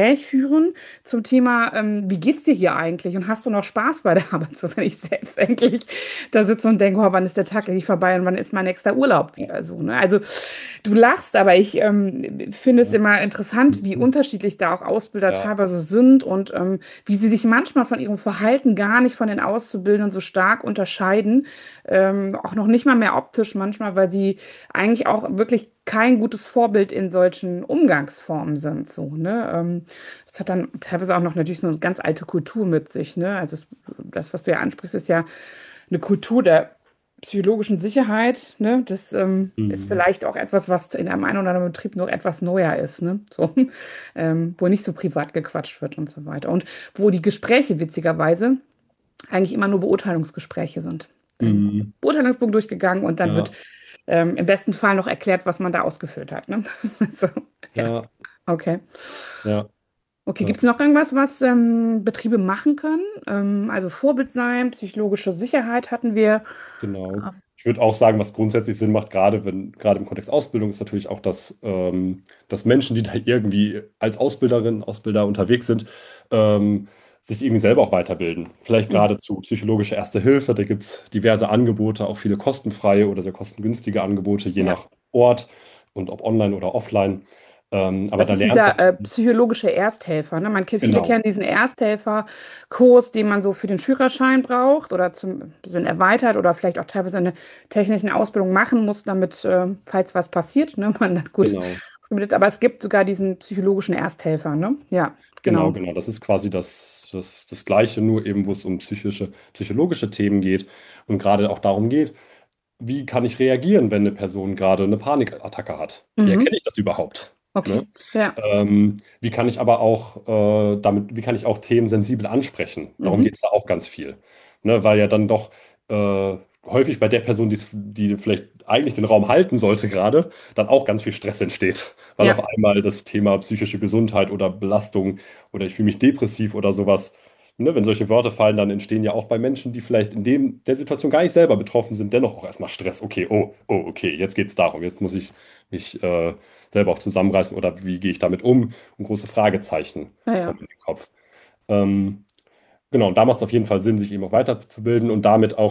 führen zum Thema, wie geht's dir hier eigentlich und hast du noch Spaß bei der Arbeit? So, wenn ich selbst endlich da sitze und denke, oh, wann ist der Tag endlich vorbei und wann ist mein nächster Urlaub wieder so, ne? Also du lachst, aber ich finde es Ja. immer interessant, wie Mhm. unterschiedlich da auch Ausbilder Ja. teilweise sind und wie sie sich manchmal von ihrem Verhalten gar nicht von den Auszubildenden so stark unterscheiden. Auch noch nicht mal mehr optisch manchmal, weil sie eigentlich auch wirklich kein gutes Vorbild in solchen Umgangsformen sind. So, ne? Das hat dann teilweise auch noch natürlich so eine ganz alte Kultur mit sich. Ne? Also das, was du ja ansprichst, ist ja eine Kultur der psychologischen Sicherheit. Ne? Das ist Mhm. vielleicht auch etwas, was in einem einen oder anderen Betrieb noch etwas neuer ist. Ne? So, wo nicht so privat gequatscht wird und so weiter. Und wo die Gespräche witzigerweise eigentlich immer nur Beurteilungsgespräche sind. Mhm. Beurteilungspunkt durchgegangen und dann wird Ja. im besten Fall noch erklärt, was man da ausgefüllt hat. Ne? So, ja, Ja. okay. Ja. Okay, Ja. gibt es noch irgendwas, was Betriebe machen können? Also Vorbild sein, psychologische Sicherheit hatten wir. Genau. Ich würde auch sagen, was grundsätzlich Sinn macht, gerade im Kontext Ausbildung, ist natürlich auch, dass Menschen, die da irgendwie als Ausbilderinnen, Ausbilder unterwegs sind, sich irgendwie selber auch weiterbilden. Vielleicht Mhm. gerade zu psychologischer Erste Hilfe, da gibt es diverse Angebote, auch viele kostenfreie oder sehr kostengünstige Angebote, je Ja. nach Ort und ob online oder offline. Aber Das da ist lernt man, dieser psychologische Ersthelfer. Ne? Viele genau, kennen diesen Ersthelfer-Kurs, den man so für den Führerschein braucht oder zum bisschen erweitert oder vielleicht auch teilweise eine technische Ausbildung machen muss, damit, falls was passiert, ne, man dann gut genau. ausgebildet. Aber es gibt sogar diesen psychologischen Ersthelfer. Ne? Ja, Genau, genau. genau. Das ist quasi das Gleiche, nur eben, wo es um psychologische Themen geht und gerade auch darum geht, wie kann ich reagieren, wenn eine Person gerade eine Panikattacke hat? Wie erkenne Mhm. ich das überhaupt? Okay. Ne? Ja. Wie kann ich aber auch wie kann ich auch Themen sensibel ansprechen? Darum Mhm. geht es da auch ganz viel. Ne? Weil ja dann doch häufig bei der Person, die vielleicht eigentlich den Raum halten sollte gerade, dann auch ganz viel Stress entsteht. Weil auf Ja. einmal das Thema psychische Gesundheit oder Belastung oder ich fühle mich depressiv oder sowas, ne? Wenn solche Wörter fallen, dann entstehen ja auch bei Menschen, die vielleicht der Situation gar nicht selber betroffen sind, dennoch auch erstmal Stress. Okay, okay, jetzt geht es darum. Jetzt muss ich mich selber auch zusammenreißen oder wie gehe ich damit um? Und große Fragezeichen Ja, kommen ja. in den Kopf. Ähm, genau, und da macht es auf jeden Fall Sinn, sich eben auch weiterzubilden und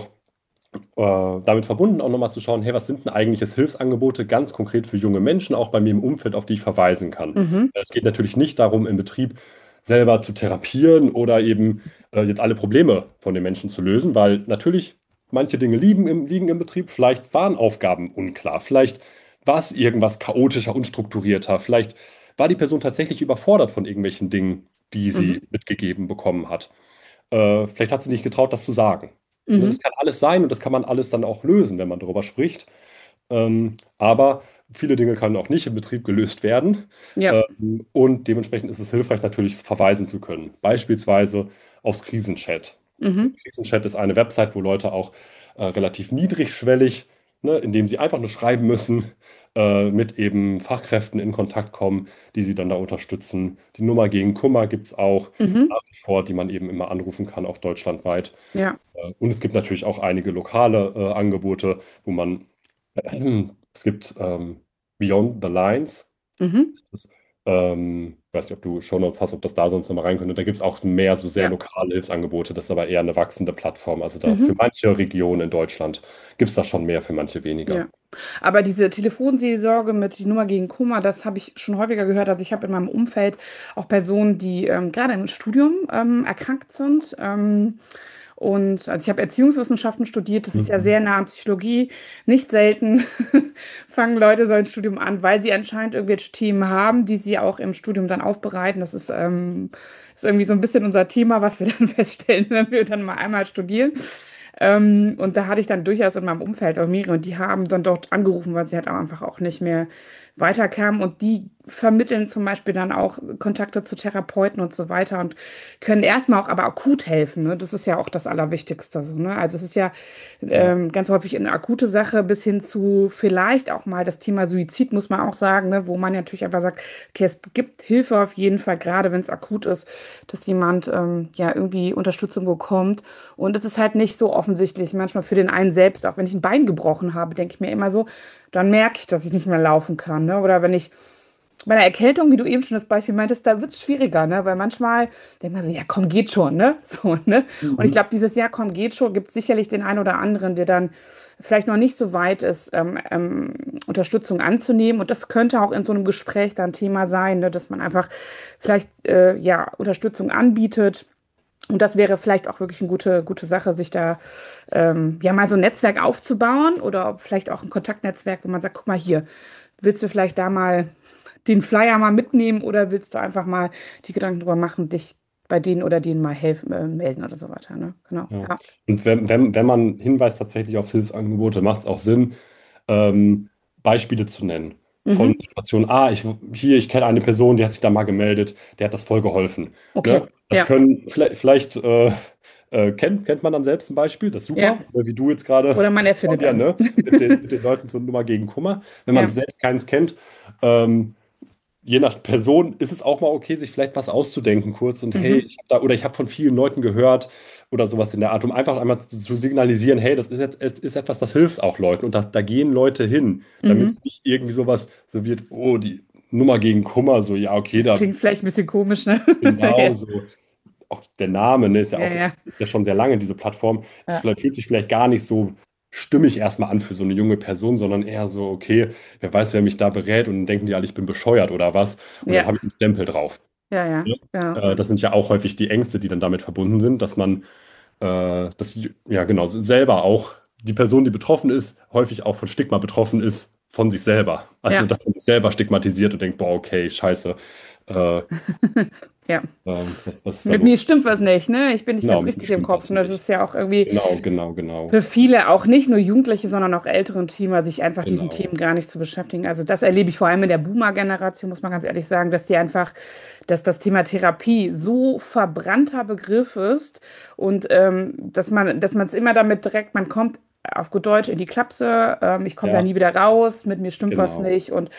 damit verbunden auch nochmal zu schauen, hey, was sind denn eigentlich jetzt Hilfsangebote ganz konkret für junge Menschen, auch bei mir im Umfeld, auf die ich verweisen kann. Mhm. Es geht natürlich nicht darum, im Betrieb selber zu therapieren oder eben jetzt alle Probleme von den Menschen zu lösen, weil natürlich manche Dinge liegen im Betrieb, vielleicht waren Aufgaben unklar, vielleicht war es irgendwas chaotischer, unstrukturierter, vielleicht war die Person tatsächlich überfordert von irgendwelchen Dingen, die Mhm. sie mitgegeben bekommen hat. Vielleicht hat sie nicht getraut, das zu sagen. Ne, das Mhm. kann alles sein und das kann man alles dann auch lösen, wenn man darüber spricht. Aber viele Dinge können auch nicht im Betrieb gelöst werden. Ja. Und dementsprechend ist es hilfreich, natürlich verweisen zu können. Beispielsweise aufs Krisenchat. Mhm. Krisenchat ist eine Website, wo Leute auch relativ niedrigschwellig, ne, indem sie einfach nur schreiben müssen, mit eben Fachkräften in Kontakt kommen, die sie dann da unterstützen. Die Nummer gegen Kummer gibt es auch Mhm. nach wie vor, die man eben immer anrufen kann, auch deutschlandweit. Ja. Und es gibt natürlich auch einige lokale Angebote, wo man, es gibt Beyond the Lines. Mhm. Das, weiß nicht, ob du Shownotes hast, ob das da sonst noch mal rein könnte. Da gibt es auch mehr so sehr Ja. lokale Hilfsangebote. Das ist aber eher eine wachsende Plattform. Also da für Mhm. manche Regionen in Deutschland gibt es da schon mehr, für manche weniger. Ja. Aber diese Telefonseelsorge mit die Nummer gegen Kummer, das habe ich schon häufiger gehört. Also ich habe in meinem Umfeld auch Personen, die gerade im Studium erkrankt sind. Und also ich habe Erziehungswissenschaften studiert, das ist ja Mhm. sehr nah an Psychologie. Nicht selten fangen Leute so ein Studium an, weil sie anscheinend irgendwelche Themen haben, die sie auch im Studium dann aufbereiten. Ist irgendwie so ein bisschen unser Thema, was wir dann feststellen, wenn wir dann mal einmal studieren. Und da hatte ich dann durchaus in meinem Umfeld auch mehrere und die haben dann dort angerufen, weil sie halt auch einfach auch nicht mehr weiterkamen und die vermitteln zum Beispiel dann auch Kontakte zu Therapeuten und so weiter und können erstmal auch aber akut helfen. Ne? Das ist ja auch das Allerwichtigste. So, ne? Also es ist ja Ja, ganz häufig eine akute Sache bis hin zu vielleicht auch mal das Thema Suizid, muss man auch sagen, ne? Wo man natürlich einfach sagt, okay, es gibt Hilfe auf jeden Fall, gerade wenn es akut ist, dass jemand ja irgendwie Unterstützung bekommt. Und es ist halt nicht so offensichtlich, manchmal für den einen selbst, auch wenn ich ein Bein gebrochen habe, denke ich mir immer so, dann merke ich, dass ich nicht mehr laufen kann. Ne? Oder wenn ich Bei einer Erkältung, wie du eben schon das Beispiel meintest, da wird es schwieriger, ne? Weil manchmal denkt man so, ja, komm, geht schon, ne? So, ne? Und ich Mhm. glaube, dieses ja, komm, geht schon, gibt es sicherlich den einen oder anderen, der dann vielleicht noch nicht so weit ist, Unterstützung anzunehmen. Und das könnte auch in so einem Gespräch dann Thema sein, ne? Dass man einfach vielleicht ja, Unterstützung anbietet. Und das wäre vielleicht auch wirklich eine gute Sache, sich da ja mal so ein Netzwerk aufzubauen oder vielleicht auch ein Kontaktnetzwerk, wo man sagt, guck mal hier, willst du vielleicht da mal den Flyer mal mitnehmen oder willst du einfach mal die Gedanken drüber machen, dich bei denen oder denen mal helfen, melden oder so weiter, ne? Genau. Ja. Ja. Und wenn man hinweist tatsächlich auf Hilfsangebote, macht es auch Sinn, ähm, Beispiele zu nennen. Von Mhm. Situation, ich kenne eine Person, die hat sich da mal gemeldet, der hat das voll geholfen. Ne? Okay. Das Ja. können vielleicht kennt man dann selbst ein Beispiel, das ist Ja. super. Oder wie du jetzt gerade, Oder man erfindet Claudia, eins. ne? Mit den Leuten zur Nummer gegen Kummer. Wenn man Ja. selbst keins kennt, ähm, je nach Person ist es auch mal okay, sich vielleicht was auszudenken kurz und hey, Mhm. ich habe von vielen Leuten gehört oder sowas in der Art, um einfach einmal zu signalisieren, hey, es ist etwas, das hilft auch Leuten und da gehen Leute hin, damit Mhm. es nicht irgendwie sowas so wird, oh, die Nummer gegen Kummer, so ja, okay, Das da klingt vielleicht ein bisschen komisch, ne? Ja. genau so. Auch der Name, ne, Ja, ja. ist ja schon sehr lange diese Plattform. Ja. Fühlt sich vielleicht gar nicht so stimmig erstmal an für so eine junge Person, sondern eher so, okay, wer weiß, wer mich da berät und dann denken die alle, ich bin bescheuert oder was und dann Ja. habe ich einen Stempel drauf. Ja, ja. Ne? Ja. Das sind ja auch häufig die Ängste, die dann damit verbunden sind, dass man ja genau, selber auch die Person, die betroffen ist, häufig auch von Stigma betroffen ist, von sich selber. Also, Ja. dass man sich selber stigmatisiert und denkt, boah, okay, scheiße, äh, Ja. was ist da Mit los? mir stimmt was nicht, ne? Ich bin nicht Genau, ganz mit mir richtig im stimmt Kopf. was Und das nicht. ist ja auch irgendwie Genau, genau, genau, für viele, auch nicht nur Jugendliche, sondern auch ältere Teamer, sich einfach diesen genau. Themen gar nicht zu beschäftigen. Also das erlebe ich vor allem in der Boomer-Generation, muss man ganz ehrlich sagen, dass die einfach, dass das Thema Therapie so verbrannter Begriff ist und dass man es immer damit direkt, man kommt auf gut Deutsch in die Klapse, ich komme da Ja, nie wieder raus, mit mir stimmt was genau, nicht und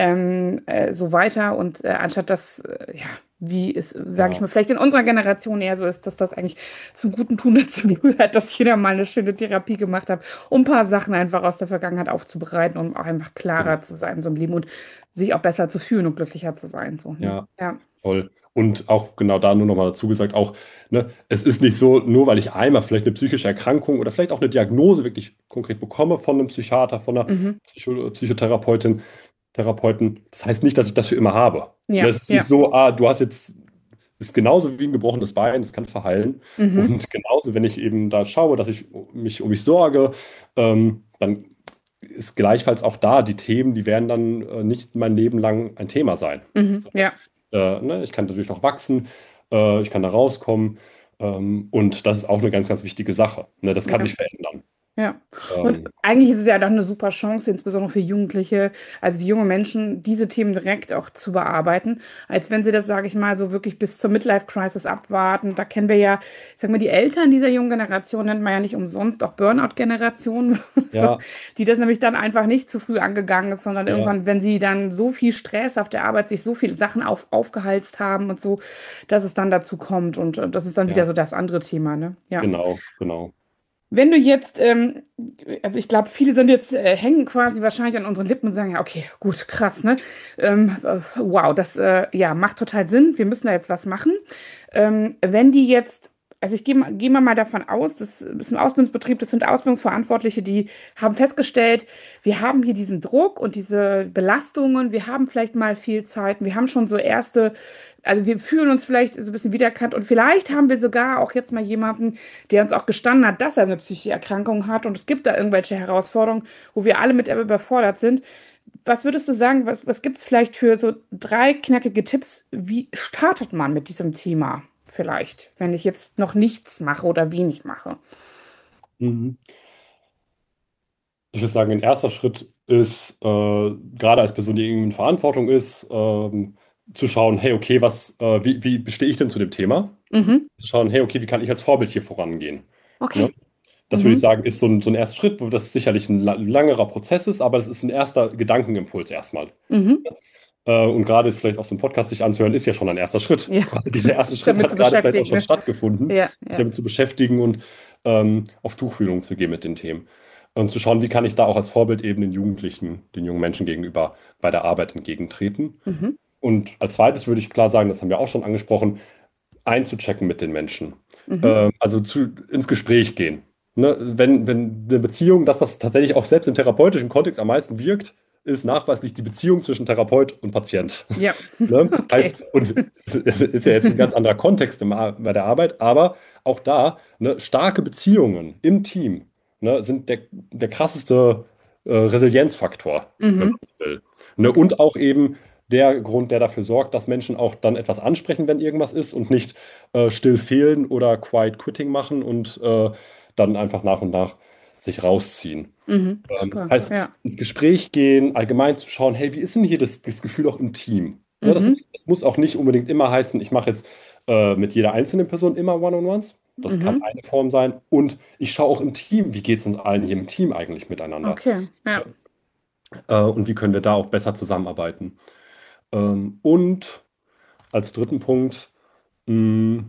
so weiter. Und anstatt das, ja, wie es, sage ich ja, mal, vielleicht in unserer Generation eher so ist, dass das eigentlich zum guten Tun dazu gehört, dass jeder mal eine schöne Therapie gemacht hat, um ein paar Sachen einfach aus der Vergangenheit aufzubereiten, um auch einfach klarer genau. zu sein in so einem Leben und sich auch besser zu fühlen und glücklicher zu sein. So, ne? Ja, Ja. toll. Und auch genau da nur nochmal dazu gesagt, auch, ne, es ist nicht so, nur weil ich einmal vielleicht eine psychische Erkrankung oder vielleicht auch eine Diagnose wirklich konkret bekomme von einem Psychiater, von einer Mhm. Psychotherapeutin, Therapeuten, das heißt nicht, dass ich das für immer habe. Ne, Ja, es ist nicht ja. so, du hast jetzt, ist genauso wie ein gebrochenes Bein, es kann verheilen. Mhm. Und genauso, wenn ich eben da schaue, dass ich mich um mich sorge, dann ist gleichfalls auch da die Themen, die werden dann nicht mein Leben lang ein Thema sein. Mhm. Ja. Ne, ich kann natürlich noch wachsen, ich kann da rauskommen. Und das ist auch eine ganz, ganz wichtige Sache. Ne, das kann Ja. sich verändern. Ja, und Ähm, eigentlich ist es ja doch eine super Chance, insbesondere für Jugendliche, also für junge Menschen, diese Themen direkt auch zu bearbeiten, als wenn sie das, sage ich mal, so wirklich bis zur Midlife-Crisis abwarten. Da kennen wir ja, ich sag mal, die Eltern dieser jungen Generation nennt man ja nicht umsonst auch Burnout-Generation, so, ja, die das nämlich dann einfach nicht zu früh angegangen ist, sondern ja, irgendwann, wenn sie dann so viel Stress auf der Arbeit, sich so viele Sachen aufgehalst haben und so, dass es dann dazu kommt. Und das ist dann wieder ja, so das andere Thema, ne? Ja. genau, genau. Wenn du jetzt, also ich glaube, viele sind jetzt, hängen quasi wahrscheinlich an unseren Lippen und sagen, ja, okay, gut, krass, ne? Wow, das ja, macht total Sinn. Wir müssen da jetzt was machen. Wenn die jetzt, also geh mal davon aus, das ist ein Ausbildungsbetrieb, das sind Ausbildungsverantwortliche, die haben festgestellt, wir haben hier diesen Druck und diese Belastungen, wir haben vielleicht mal viel Zeit, wir haben schon so erste, also wir fühlen uns vielleicht so ein bisschen wiedererkannt und vielleicht haben wir sogar auch jetzt mal jemanden, der uns auch gestanden hat, dass er eine psychische Erkrankung hat und es gibt da irgendwelche Herausforderungen, wo wir alle mit überfordert sind. Was würdest du sagen, was gibt es vielleicht für so drei knackige Tipps? Wie startet man mit diesem Thema vielleicht, wenn ich jetzt noch nichts mache oder wenig mache? Mhm. Ich würde sagen, ein erster Schritt ist, gerade als Person, die irgendwie in Verantwortung ist, zu schauen, hey, okay, wie stehe ich denn zu dem Thema? Mhm. Zu schauen, hey, okay, wie kann ich als Vorbild hier vorangehen? Ne? Okay. Das würde ich Mhm. sagen, ist so ein erster Schritt, wo das sicherlich ein langerer Prozess ist, aber das ist ein erster Gedankenimpuls erstmal. Mhm. Und gerade jetzt vielleicht auch so einen Podcast sich anzuhören, ist ja schon ein erster Schritt. Ja, Quasi dieser erste sich Schritt damit hat zu gerade vielleicht auch beschäftigen, schon ne? stattgefunden, Ja, sich ja. damit zu beschäftigen und auf Tuchfühlung zu gehen mit den Themen. und zu schauen, wie kann ich da auch als Vorbild eben den Jugendlichen, den jungen Menschen gegenüber bei der Arbeit entgegentreten. Mhm. Und als zweites würde ich klar sagen, das haben wir auch schon angesprochen, einzuchecken mit den Menschen. Mhm. Also ins Gespräch gehen. Ne? Wenn eine Beziehung, das, was tatsächlich auch selbst im therapeutischen Kontext am meisten wirkt, ist nachweislich die Beziehung zwischen Therapeut und Patient. Ja, Ne? okay. Heißt, und es ist ja jetzt ein ganz anderer Kontext bei der Arbeit, aber auch da, ne, starke Beziehungen im Team, ne, sind der krasseste Resilienzfaktor, wenn man Mhm. so will. Ne? Okay. Und auch eben der Grund, der dafür sorgt, dass Menschen auch dann etwas ansprechen, wenn irgendwas ist und nicht still fehlen oder quiet quitting machen und dann einfach nach und nach sich rausziehen. Mhm. Super. Heißt, Ja. ins Gespräch gehen, allgemein zu schauen, hey, wie ist denn hier das Gefühl auch im Team? Ne, Mhm. das muss auch nicht unbedingt immer heißen, ich mache jetzt mit jeder einzelnen Person immer One-on-Ones. Das kann Mhm. eine Form sein. Und ich schaue auch im Team, wie geht es uns allen hier im Team eigentlich miteinander? Okay. Ja. Und wie können wir da auch besser zusammenarbeiten? Und als dritten Punkt, mh,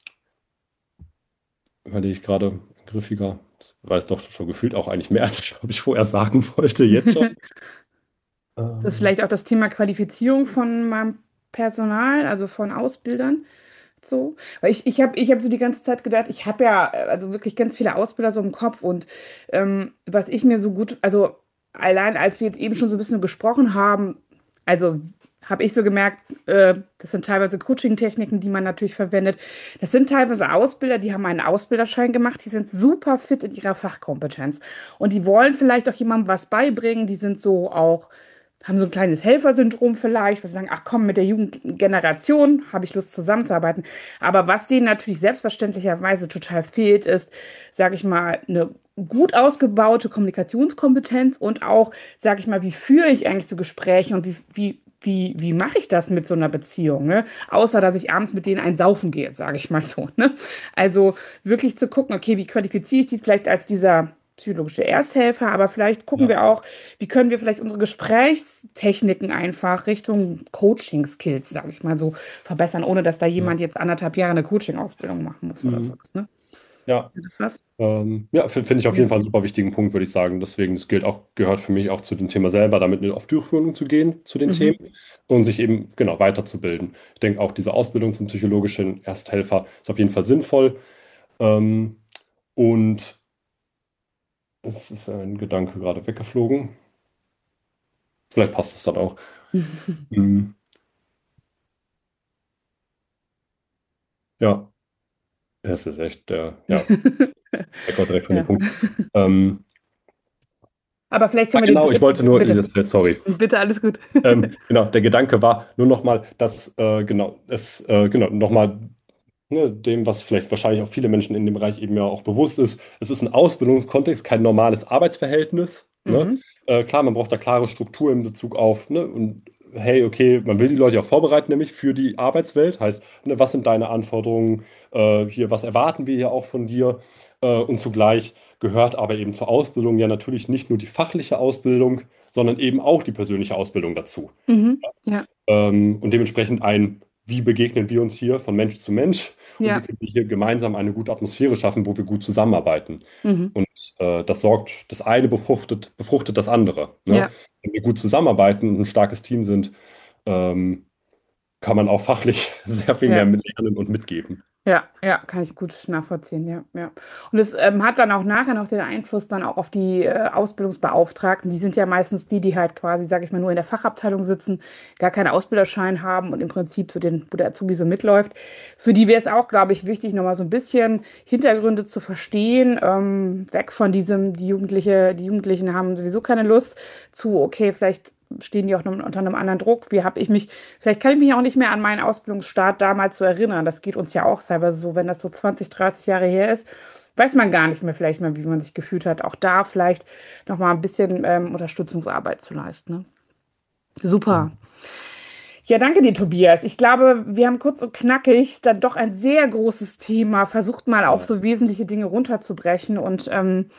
überlege ich gerade, griffiger, weiß doch schon gefühlt auch eigentlich mehr, als ich, glaube ich, vorher sagen wollte, jetzt schon. Das ist Ähm, vielleicht auch das Thema Qualifizierung von meinem Personal, also von Ausbildern. So. Weil ich hab so die ganze Zeit gedacht, ich habe ja also wirklich ganz viele Ausbilder so im Kopf und was ich mir so gut, also allein als wir jetzt eben schon so ein bisschen gesprochen haben, also habe ich so gemerkt, das sind teilweise Coaching-Techniken, die man natürlich verwendet. Das sind teilweise Ausbilder, die haben einen Ausbilderschein gemacht, die sind super fit in ihrer Fachkompetenz und die wollen vielleicht auch jemandem was beibringen, die sind so auch haben so ein kleines Helfersyndrom vielleicht, weil sie sagen, ach komm, mit der Jugendgeneration habe ich Lust zusammenzuarbeiten. Aber was denen natürlich selbstverständlicherweise total fehlt, ist, sage ich mal, eine gut ausgebaute Kommunikationskompetenz und auch, sage ich mal, wie führe ich eigentlich so Gespräche und wie mache ich das mit so einer Beziehung, ne? Außer, dass ich abends mit denen ein Saufen gehe, sage ich mal so, ne? Also wirklich zu gucken, okay, wie qualifiziere ich die vielleicht als dieser psychologische Ersthelfer, aber vielleicht gucken ja, wir auch, wie können wir vielleicht unsere Gesprächstechniken einfach Richtung Coaching-Skills, sage ich mal so, verbessern, ohne dass da ja. jemand jetzt 1,5 Jahre eine Coaching-Ausbildung machen muss oder Mhm. sowas, ne? Ja, Wäre das was? ja, finde ich auf Ja. jeden Fall einen super wichtigen Punkt, würde ich sagen. Deswegen, das gilt auch, gehört für mich auch zu dem Thema selber, damit auf Durchführung zu gehen, zu den Mhm. Themen und sich eben, genau, weiterzubilden. Ich denke auch, diese Ausbildung zum psychologischen Ersthelfer ist auf jeden Fall sinnvoll. Ähm, und es ist ein Gedanke gerade weggeflogen. Vielleicht passt es dann auch. Mhm. Ja, es ist echt, ja, der kommt direkt von dem Ja. Punkt. Ähm, Aber vielleicht können wir den genau, ich wollte dritten, nur, bitte, sorry. bitte, alles gut. Genau, der Gedanke war nur nochmal, dass genau, nochmal dem, was vielleicht wahrscheinlich auch viele Menschen in dem Bereich eben ja auch bewusst ist, es ist ein Ausbildungskontext, kein normales Arbeitsverhältnis. Ne? Mhm. Klar, man braucht da klare Struktur in Bezug auf, ne? Und hey, okay, man will die Leute ja auch vorbereiten, nämlich für die Arbeitswelt. Heißt, ne, was sind deine Anforderungen hier, was erwarten wir hier auch von dir? Und zugleich gehört aber eben zur Ausbildung ja natürlich nicht nur die fachliche Ausbildung, sondern eben auch die persönliche Ausbildung dazu. Mhm. Ja, Und dementsprechend wie begegnen wir uns hier von Mensch zu Mensch und wie ja, können wir hier gemeinsam eine gute Atmosphäre schaffen, wo wir gut zusammenarbeiten. mhm. Und das sorgt, das eine befruchtet das andere. Ne? Ja, Wenn wir gut zusammenarbeiten und ein starkes Team sind, ähm, kann man auch fachlich sehr viel mehr ja. lernen und mitgeben. Ja, ja, kann ich gut nachvollziehen, ja, ja. Und es hat dann auch nachher noch den Einfluss dann auch auf die Ausbildungsbeauftragten. Die sind ja meistens die, die halt quasi, sage ich mal, nur in der Fachabteilung sitzen, gar keinen Ausbilderschein haben und im Prinzip zu den, wo der Azubi so mitläuft. Für die wäre es auch, glaube ich, wichtig, nochmal so ein bisschen Hintergründe zu verstehen, weg von diesem, die Jugendlichen haben sowieso keine Lust zu, okay, vielleicht stehen die auch noch unter einem anderen Druck. Wie habe ich mich Vielleicht kann ich mich auch nicht mehr an meinen Ausbildungsstart damals so erinnern. Das geht uns ja auch teilweise so, wenn das so 20, 30 Jahre her ist, weiß man gar nicht mehr vielleicht mal, wie man sich gefühlt hat. Auch da vielleicht noch mal ein bisschen Unterstützungsarbeit zu leisten. Ne? Super. Ja, danke dir, Tobias. Ich glaube, wir haben kurz und knackig dann doch ein sehr großes Thema versucht mal auf Ja, so wesentliche Dinge runterzubrechen und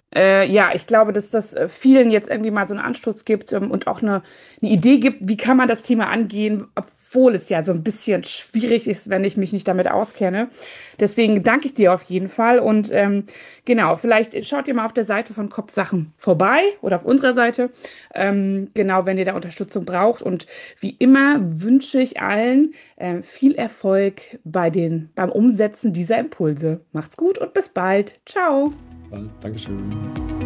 Ja, ich glaube, dass das vielen jetzt irgendwie mal so einen Anstoß gibt, und auch eine Idee gibt, wie kann man das Thema angehen, obwohl es ja so ein bisschen schwierig ist, wenn ich mich nicht damit auskenne. Deswegen danke ich dir auf jeden Fall. Und genau, vielleicht schaut ihr mal auf der Seite von Kopfsachen vorbei oder auf unserer Seite, genau, wenn ihr da Unterstützung braucht. Und wie immer wünsche ich allen viel Erfolg beim Umsetzen dieser Impulse. Macht's gut und bis bald. Ciao. Dankeschön.